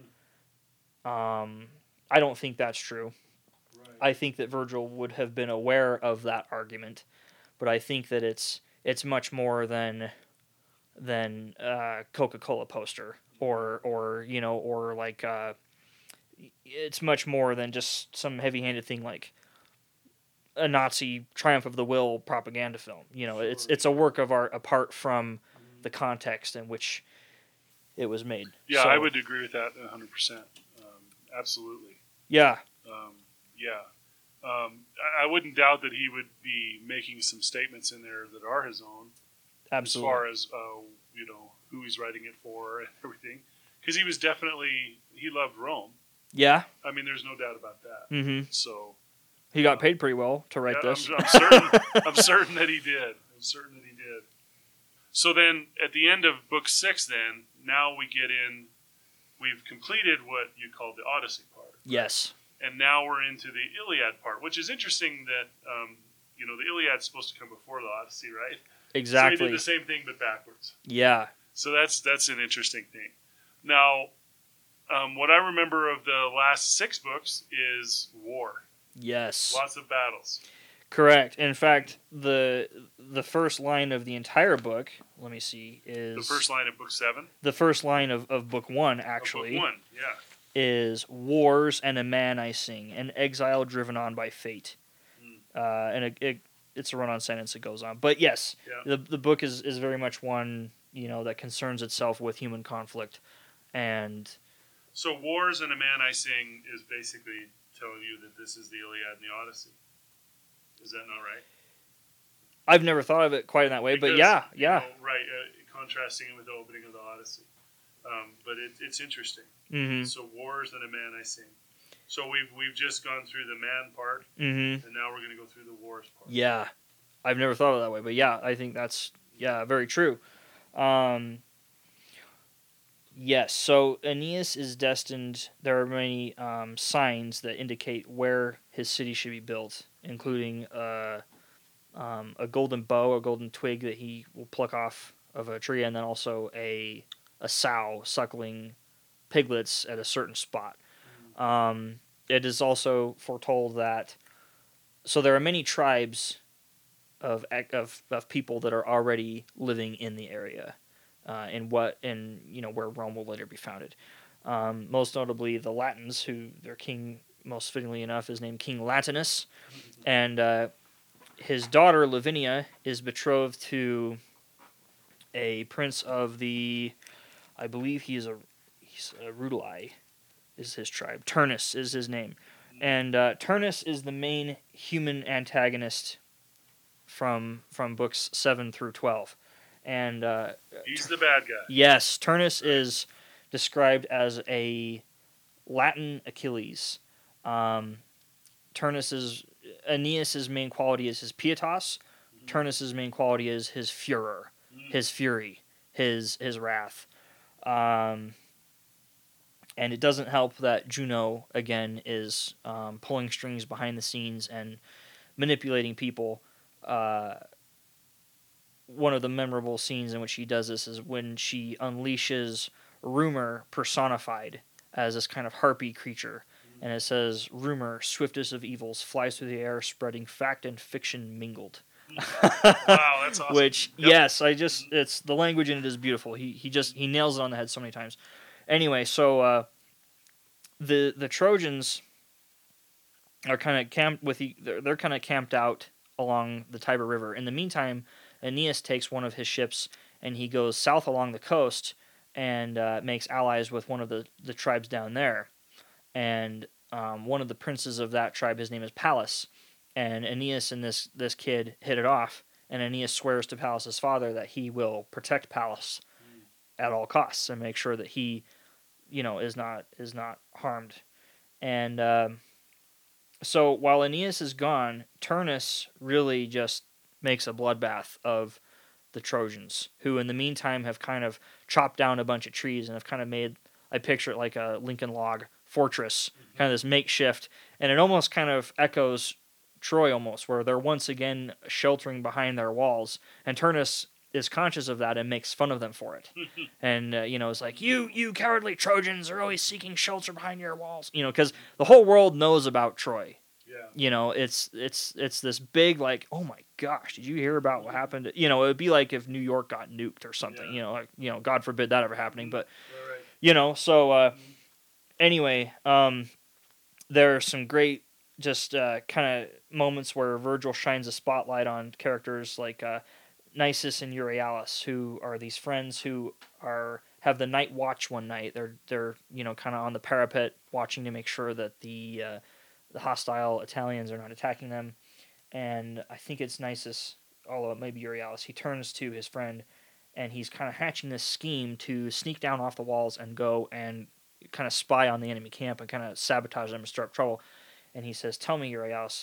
I don't think that's true. Right. I think that Virgil would have been aware of that argument, but I think that it's much more than Coca-Cola poster or like it's much more than just some heavy-handed thing like a Nazi Triumph of the Will propaganda film. Sure. It's a work of art apart from the context in which it was made. Yeah, I would agree with that 100%. Absolutely. Yeah. I wouldn't doubt that he would be making some statements in there that are his own. Absolutely. As far as who he's writing it for and everything, because he loved Rome. Yeah. I mean, there's no doubt about that. Mm-hmm. So he got paid pretty well to write this. I'm certain that he did. So then, at the end of Book 6, then now we've completed what you called the Odyssey part. Right? Yes. And now we're into the Iliad part, which is interesting that the Iliad's supposed to come before the Odyssey, right? Exactly. So he did the same thing but backwards. Yeah. So that's an interesting thing. Now, what I remember of the last 6 books is war. Yes. Lots of battles. Correct. In fact, the first line of the entire book, let me see, is The first line of book 7. the first line of book 1 Of actually book 1, yeah. is wars and a man I sing, an exile driven on by fate. And it's a run-on sentence that goes on. But yes, Yeah. the book is very much one, that concerns itself with human conflict. And So Wars and a Man I Sing is basically telling you that this is the Iliad and the Odyssey. Is that not right? I've never thought of it quite in that way, but Because, yeah. right, contrasting it with the opening of the Odyssey. But it's interesting. Mm-hmm. So Wars and a Man I Sing. So we've just gone through the man part, Mm-hmm. and now we're going to go through the wars part. Yeah. I've never thought of it that way, but yeah, I think that's, very true. Yes, so Aeneas is destined. There are many signs that indicate where his city should be built, including a golden bow, a golden twig that he will pluck off of a tree, and then also a sow suckling piglets at a certain spot. It is also foretold that so there are many tribes of people that are already living in the area. Where Rome will later be founded. Most notably, the Latins, who their king, most fittingly enough, is named King Latinus, and his daughter Lavinia is betrothed to a prince of the, I believe he's a Rutuli, is his tribe. Turnus is his name, and Turnus is the main human antagonist from books 7 through 12. And he's the bad guy. Yes, Turnus is described as a Latin Achilles. Aeneas's main quality is his pietas. Turnus's main quality is his furor, his fury, his wrath. And it doesn't help that Juno again is pulling strings behind the scenes and manipulating people. One of the memorable scenes in which she does this is when she unleashes Rumor personified as this kind of harpy creature. And it says, Rumor, swiftest of evils, flies through the air, spreading fact and fiction mingled. Wow, that's awesome. Which, Yep. yes, it's the language in it is beautiful. He nails it on the head so many times. Anyway, so the Trojans are kind of camped they're kind of camped out along the Tiber River. In the meantime, Aeneas takes one of his ships and he goes south along the coast and makes allies with one of the tribes down there. And one of the princes of that tribe, his name is Pallas. And Aeneas and this kid hit it off. And Aeneas swears to Pallas's father that he will protect Pallas at all costs and make sure that he, is not harmed. And so while Aeneas is gone, Turnus really just makes a bloodbath of the Trojans, who in the meantime have kind of chopped down a bunch of trees and have kind of made, I picture it like a Lincoln log fortress, kind of this makeshift, and it almost kind of echoes Troy almost, where they're once again sheltering behind their walls, and Turnus is conscious of that and makes fun of them for it. And, it's like, you cowardly Trojans are always seeking shelter behind your walls, because the whole world knows about Troy. Yeah. It's this big, like, oh my gosh, did you hear about what happened? It would be like if New York got nuked or something, God forbid that ever happening. But, Right. anyway, there are some great just kind of moments where Virgil shines a spotlight on characters like Nisus and Euryalus, who are these friends who have the night watch one night. They're kind of on the parapet watching to make sure that the hostile Italians are not attacking them. And I think it's Nisus, although it may be Euryalus. He turns to his friend, and he's kind of hatching this scheme to sneak down off the walls and go and kind of spy on the enemy camp and kind of sabotage them and stir up trouble. And he says, "Tell me, Euryalus,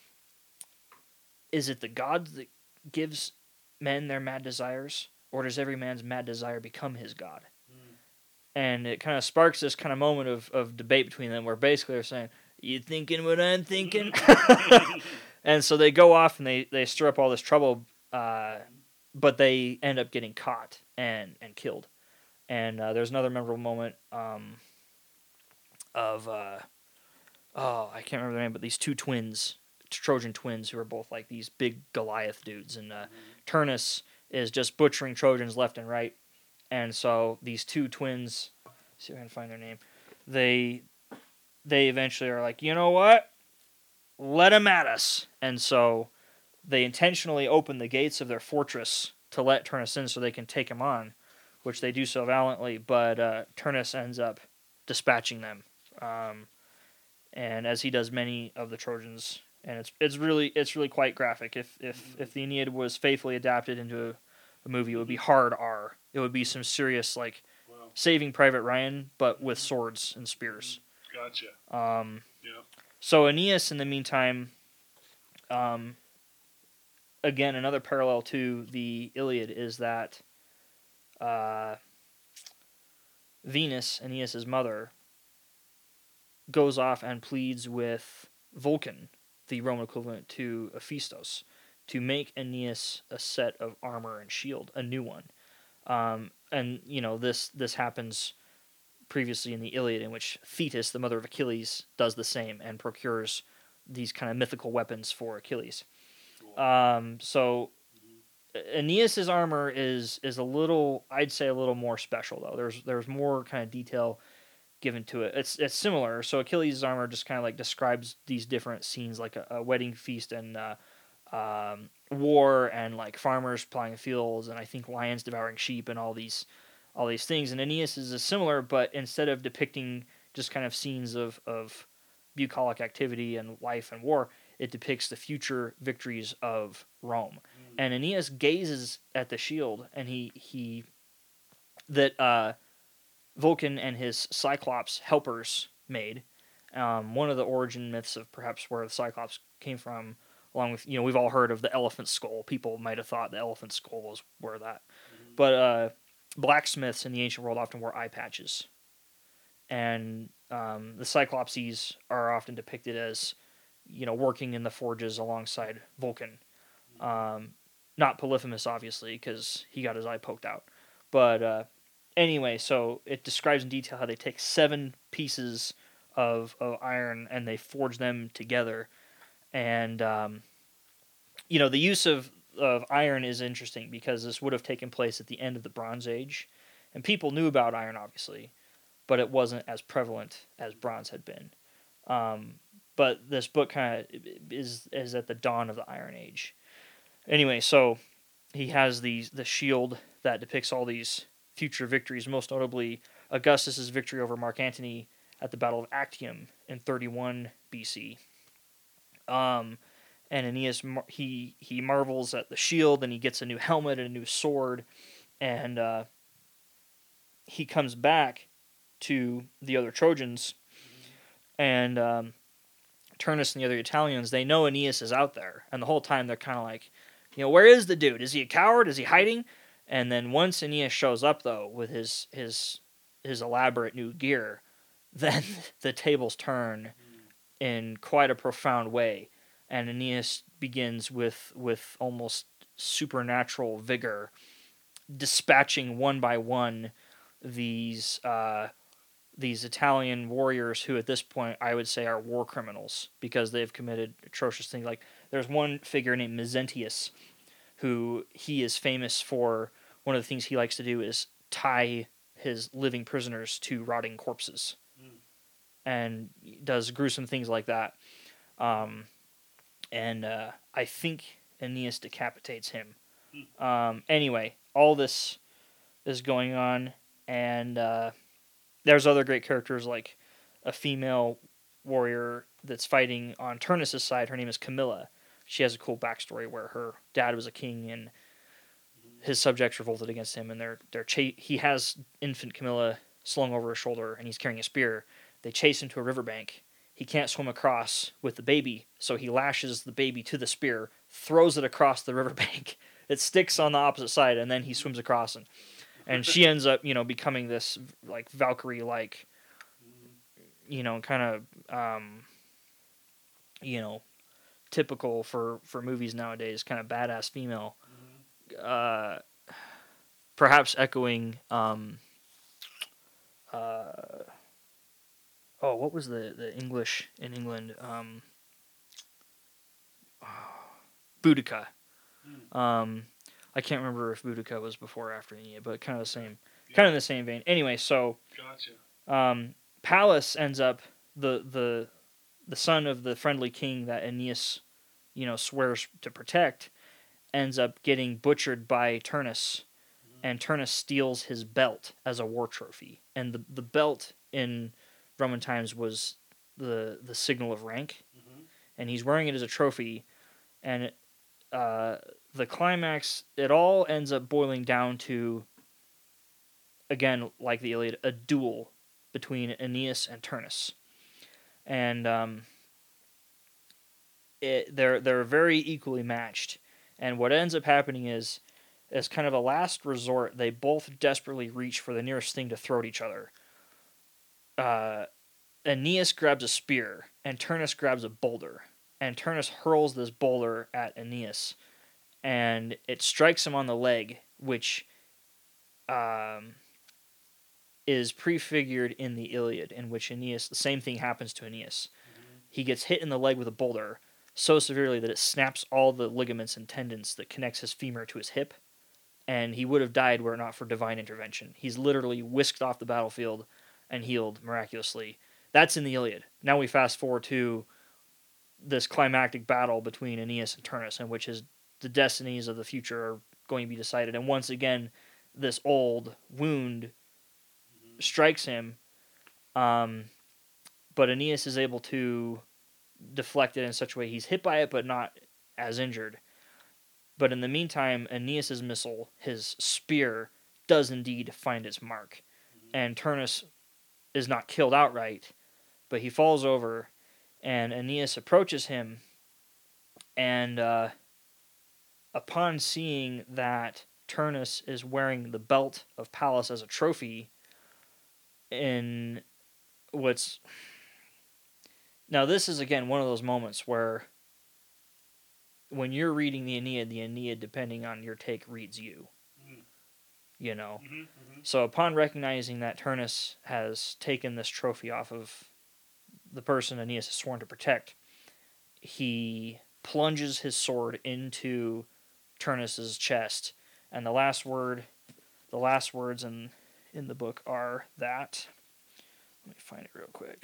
is it the gods that gives men their mad desires, or does every man's mad desire become his god?" And it kind of sparks this kind of moment of debate between them, where basically they're saying, "You thinking what I'm thinking?" And so they go off and they stir up all this trouble, but they end up getting caught and killed. And there's another memorable moment of I can't remember their name, but these two twins, Trojan twins who are both like these big Goliath dudes, and Turnus is just butchering Trojans left and right, and so these two twins, see if I can find their name, they eventually are like, you know what, let him at us, and so they intentionally open the gates of their fortress to let Turnus in so they can take him on, which they do so valiantly, but Turnus ends up dispatching them, and as he does many of the Trojans, and it's really quite graphic. If the Aeneid was faithfully adapted into a movie, it would be hard R. It would be some serious like Wow. Saving Private Ryan, but with swords and spears. Gotcha. Yeah. So Aeneas, in the meantime, again, another parallel to the Iliad is that Venus, Aeneas' mother, goes off and pleads with Vulcan, the Roman equivalent to Hephaestus, to make Aeneas a set of armor and shield, a new one. And this happens previously in the Iliad, in which Thetis, the mother of Achilles, does the same and procures these kind of mythical weapons for Achilles. Cool. So Aeneas' armor is a little, I'd say, a little more special though. There's more kind of detail given to it. It's similar. So Achilles' armor just kind of like describes these different scenes, like a wedding feast and war, and like farmers plowing fields, and I think lions devouring sheep, and all these things. And Aeneas is similar, but instead of depicting just kind of scenes of bucolic activity and life and war, it depicts the future victories of Rome. And Aeneas gazes at the shield, and he that Vulcan and his Cyclops helpers made. One of the origin myths of perhaps where the Cyclops came from, along with, we've all heard of the elephant skull. People might have thought the elephant skull was where that. But blacksmiths in the ancient world often wore eye patches. And the Cyclopses are often depicted as, working in the forges alongside Vulcan. Not Polyphemus, obviously, because he got his eye poked out. But anyway, so it describes in detail how they take 7 pieces of iron and they forge them together. And, the use of iron is interesting because this would have taken place at the end of the Bronze Age. And people knew about iron, obviously, but it wasn't as prevalent as bronze had been. But this book kind of is at the dawn of the Iron Age. Anyway, so he has the shield that depicts all these future victories, most notably Augustus' victory over Mark Antony at the Battle of Actium in 31 BC. And Aeneas, he marvels at the shield, and he gets a new helmet and a new sword, and he comes back to the other Trojans, and Turnus and the other Italians, they know Aeneas is out there, and the whole time they're kind of like, where is the dude? Is he a coward? Is he hiding? And then once Aeneas shows up, though, with his elaborate new gear, then the tables turn in quite a profound way, and Aeneas begins with almost supernatural vigor, dispatching one by one these Italian warriors who, at this point, I would say are war criminals because they've committed atrocious things. Like, there's one figure named Mezentius, who he is famous for. One of the things he likes to do is tie his living prisoners to rotting corpses, and does gruesome things like that. And I think Aeneas decapitates him. Anyway, all this is going on, and there's other great characters, like a female warrior that's fighting on Turnus' side. Her name is Camilla. She has a cool backstory where her dad was a king, and his subjects revolted against him, and he has infant Camilla slung over his shoulder, and he's carrying a spear. They chase him to a riverbank. He can't swim across with the baby, so he lashes the baby to the spear, throws it across the riverbank. It sticks on the opposite side, and then he swims across, and she ends up, becoming this like Valkyrie-like, kind of, typical for movies nowadays, kind of badass female. Perhaps echoing, what was the English in England? Boudica. I can't remember if Boudica was before or after Aeneid, but kind of the same vein. Anyway, so Gotcha. Pallas ends up the son of the friendly king that Aeneas, swears to protect, ends up getting butchered by Turnus, and Turnus steals his belt as a war trophy. And the belt in Roman times was the signal of rank, and he's wearing it as a trophy. And the climax, it all ends up boiling down to, again, like the Iliad, a duel between Aeneas and Turnus. And they're very equally matched. And what ends up happening is, as kind of a last resort, they both desperately reach for the nearest thing to throw at each other. Aeneas grabs a spear, and Turnus grabs a boulder. And Turnus hurls this boulder at Aeneas, and it strikes him on the leg, which is prefigured in the Iliad, in which Aeneas, the same thing happens to Aeneas. He gets hit in the leg with a boulder so severely that it snaps all the ligaments and tendons that connects his femur to his hip, and he would have died were it not for divine intervention. He's literally whisked off the battlefield and healed miraculously. That's in the Iliad. Now we fast forward to this climactic battle between Aeneas and Turnus, in which the destinies of the future are going to be decided. And once again, this old wound strikes him, but Aeneas is able to deflect it in such a way he's hit by it, but not as injured. But in the meantime, Aeneas' missile, his spear, does indeed find its mark. And Turnus is not killed outright, but he falls over, and Aeneas approaches him, and upon seeing that Turnus is wearing the belt of Pallas as a trophy, in what's... Now this is, again, one of those moments where when you're reading the Aeneid, depending on your take, reads you. So upon recognizing that Turnus has taken this trophy off of the person Aeneas has sworn to protect, he plunges his sword into Turnus's chest, and the last words in the book are that. Let me find it real quick.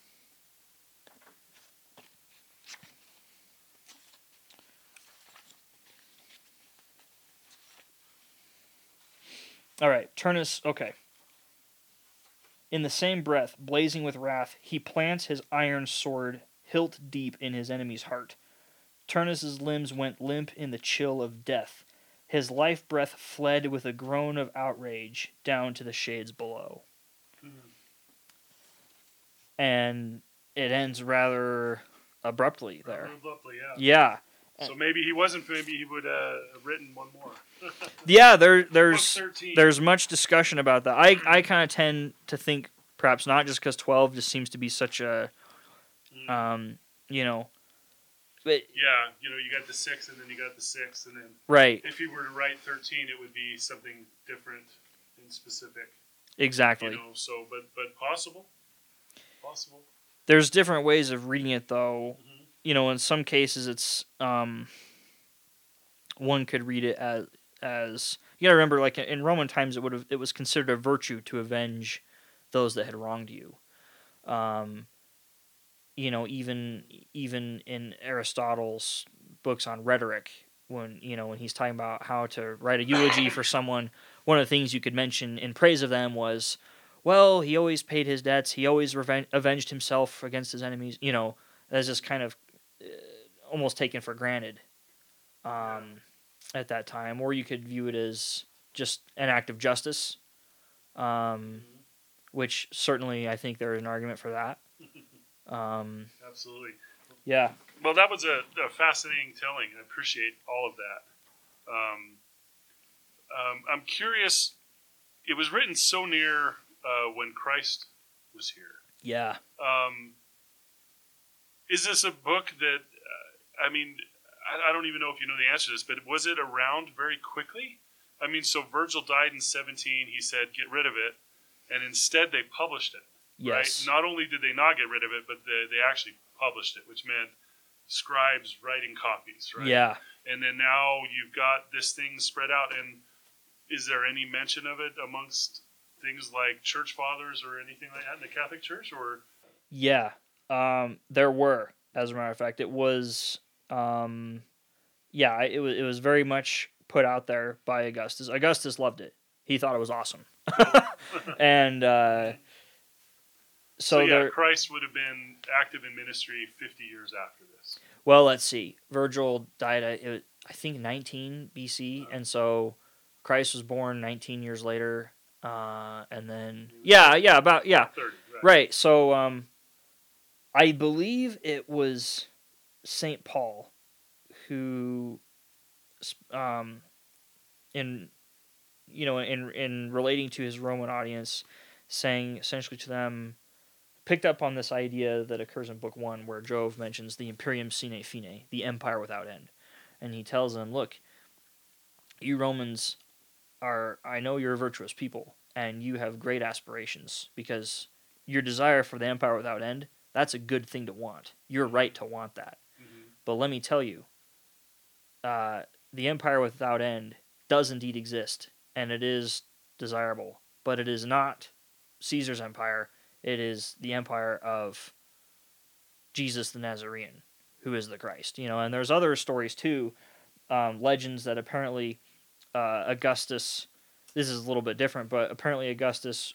All right, Turnus, okay. In the same breath, blazing with wrath, he plants his iron sword hilt deep in his enemy's heart. Turnus's limbs went limp in the chill of death. His life breath fled with a groan of outrage down to the shades below. And it ends rather abruptly there. Abruptly, yeah. So maybe he wasn't. Maybe he would have written one more. Yeah, there's much discussion about that. I kind of tend to think perhaps not, just because 12 just seems to be such a, but you got the 6, and then you got the 6, and then right. If you were to write 13, it would be something different and specific. Exactly. So but possible. There's different ways of reading it, though. In some cases, it's one could read it as you gotta remember, like in Roman times, it was considered a virtue to avenge those that had wronged you. Even in Aristotle's books on rhetoric, when he's talking about how to write a eulogy for someone, one of the things you could mention in praise of them was, well, he always paid his debts, he always avenged himself against his enemies. That's just kind of almost taken for granted at that time, or you could view it as just an act of justice, which certainly I think there is an argument for that. Absolutely. Yeah. Well, that was a fascinating telling. I appreciate all of that. I'm curious. It was written so near when Christ was here. Yeah. Is this a book that, I don't even know if you know the answer to this, but was it around very quickly? So Virgil died in 17. He said, get rid of it. And instead they published it. Yes. Right? Not only did they not get rid of it, but they actually published it, which meant scribes writing copies, right? Yeah. and then now you've got this thing spread out. And is there any mention of it amongst things like church fathers or anything like that in the Catholic Church? Or Yeah, there were, as a matter of fact, it was, yeah, it was very much put out there by Augustus. Augustus loved it. He thought it was awesome, and so so yeah, there. Christ would have been active in ministry 50 years after this. Well, let's see. Virgil died at I think 19 BC, and so Christ was born 19 years later, and then about 30, right? right. So I believe it was Saint Paul who, in in relating to his Roman audience, saying essentially to them, picked up on this idea that occurs in Book 1 where Jove mentions the imperium sine fine, the empire without end. And he tells them, look, you Romans I know you're a virtuous people, and you have great aspirations, because your desire for the empire without end, that's a good thing to want. You're right to want that. Mm-hmm. But let me tell you, the empire without end does indeed exist, and it is desirable, but it is not Caesar's empire. It is the empire of Jesus the Nazarene, who is the Christ. And there's other stories too, legends that apparently Augustus. This is a little bit different, but apparently Augustus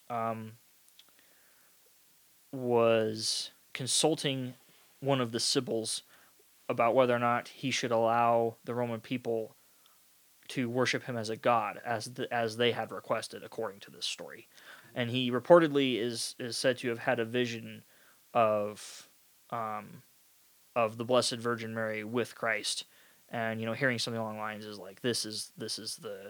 was consulting one of the Sibyls about whether or not he should allow the Roman people to worship him as a god, as they had requested, according to this story. And he reportedly is said to have had a vision of the Blessed Virgin Mary with Christ, and hearing something along the lines is like, this is the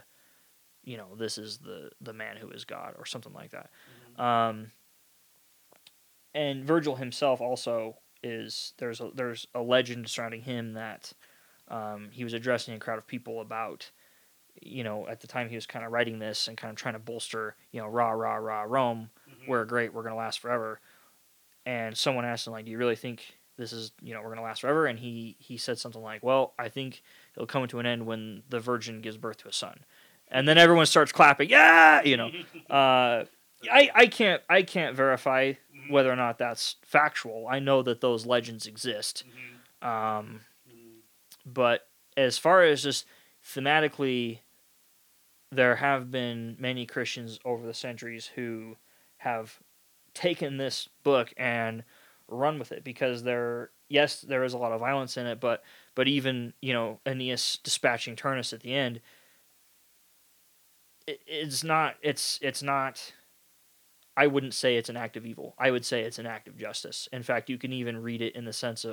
man who is God, or something like that. Mm-hmm. And Virgil himself also there's a legend surrounding him that he was addressing a crowd of people about, at the time he was kind of writing this and kind of trying to bolster, rah, rah, rah, Rome, Mm-hmm. we're great, we're going to last forever. And someone asked him, like, do you really think this is, we're going to last forever? And he said something like, well, I think it'll come to an end when the virgin gives birth to a son. And then everyone starts clapping. Yeah, I can't verify Mm-hmm. whether or not that's factual. I know that those legends exist. Mm-hmm. Mm-hmm. But as far as just thematically, there have been many Christians over the centuries who have taken this book and run with it, because there is a lot of violence in it, but even Aeneas dispatching Turnus at the end, it's not. I wouldn't say it's an act of evil. I would say it's an act of justice. In fact, you can even read it in the sense,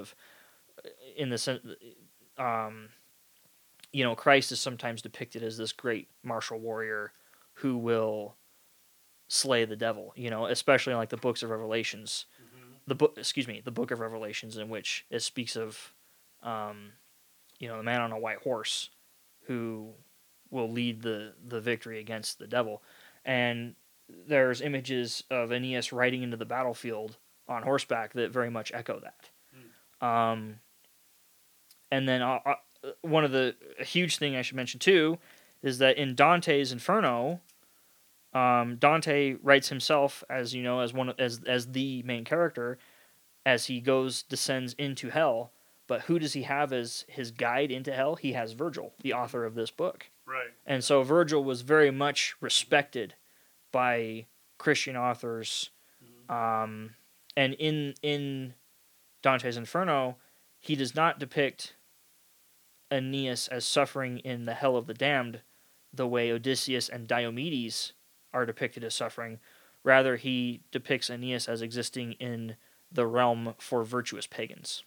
Christ is sometimes depicted as this great martial warrior who will slay the devil. Especially in like the books of Revelations, Mm-hmm. the book of Revelations, in which it speaks of, the man on a white horse who will lead the victory against the devil. And there's images of Aeneas riding into the battlefield on horseback that very much echo that. Mm. And then a huge thing I should mention too is that in Dante's Inferno, Dante writes himself as as the main character as he descends into hell. But who does he have as his guide into hell? He has Virgil, the author of this book. Right. And so Virgil was very much respected by Christian authors. Mm-hmm. And in Dante's Inferno, he does not depict Aeneas as suffering in the hell of the damned the way Odysseus and Diomedes are depicted as suffering. Rather, he depicts Aeneas as existing in the realm for virtuous pagans.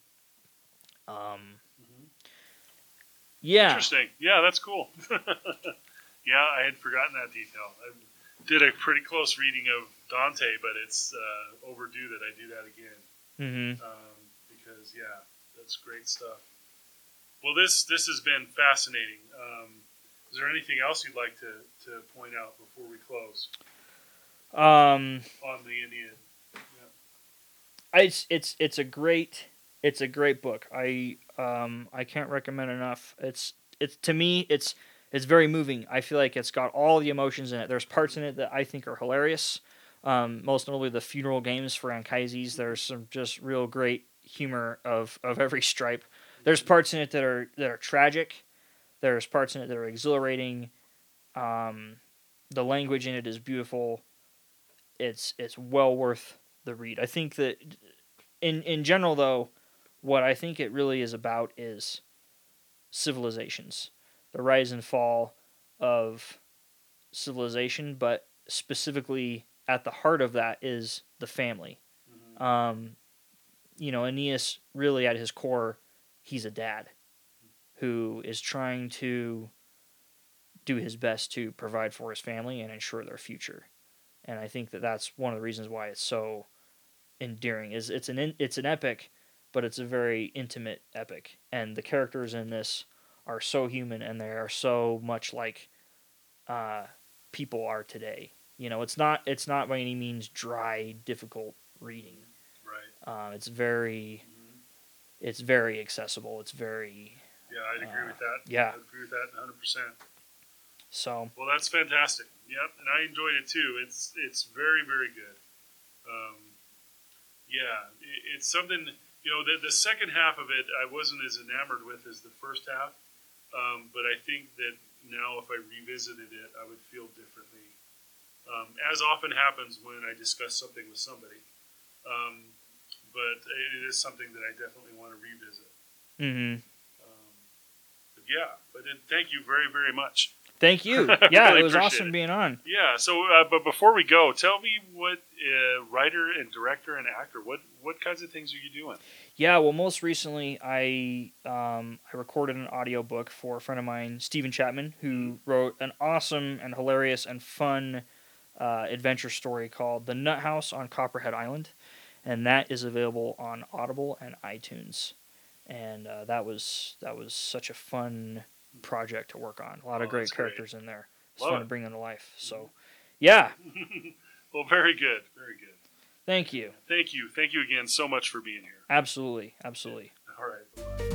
Mm-hmm. Yeah. Interesting. Yeah, that's cool. Yeah, I had forgotten that detail. I did a pretty close reading of Dante, but it's overdue that I do that again. Mm-hmm. Because, yeah, that's great stuff. Well, this has been fascinating. Is there anything else you'd like to point out before we close on the Aeneid? Yeah. It's a great It's a great book. I can't recommend enough. It's to me it's very moving. I feel like it's got all the emotions in it. There's parts in it that I think are hilarious. Most notably the funeral games for Anchises. There's some just real great humor of every stripe. There's parts in it that are tragic. There's parts in it that are exhilarating. The language in it is beautiful. It's well worth the read. I think that in general though, what I think it really is about is civilizations, the rise and fall of civilization, but specifically at the heart of that is the family. Mm-hmm. Aeneas really at his core, he's a dad who is trying to do his best to provide for his family and ensure their future. And I think that that's one of the reasons why it's so endearing. Is it's an epic, but it's a very intimate epic, and the characters in this are so human and they are so much like people are today. It's not by any means dry, difficult reading. Right. It's very Mm-hmm. it's very accessible. It's very Yeah, I'd agree with that. yeah. I'd agree with that 100%. So Well, that's fantastic. Yep, and I enjoyed it too. It's very very good. Yeah, it's something. The second half of it I wasn't as enamored with as the first half, but I think that now if I revisited it, I would feel differently. As often happens when I discuss something with somebody, but it is something that I definitely want to revisit. mm-hmm. Thank you very very much. Thank you. I Yeah, really it was appreciate awesome it. being on. Yeah. So, but before we go, tell me what writer and director and actor, what kinds of things are you doing? Yeah, well, most recently I recorded an audiobook for a friend of mine, Stephen Chapman, who wrote an awesome and hilarious and fun adventure story called The Nut House on Copperhead Island, and that is available on Audible and iTunes. And that was such a fun project to work on. A lot of great That's characters in there. It's Love fun it. to bring them to life. So, yeah, Well, very good, very good. thank you. Thank you again so much for being here. Absolutely. All right. Bye-bye.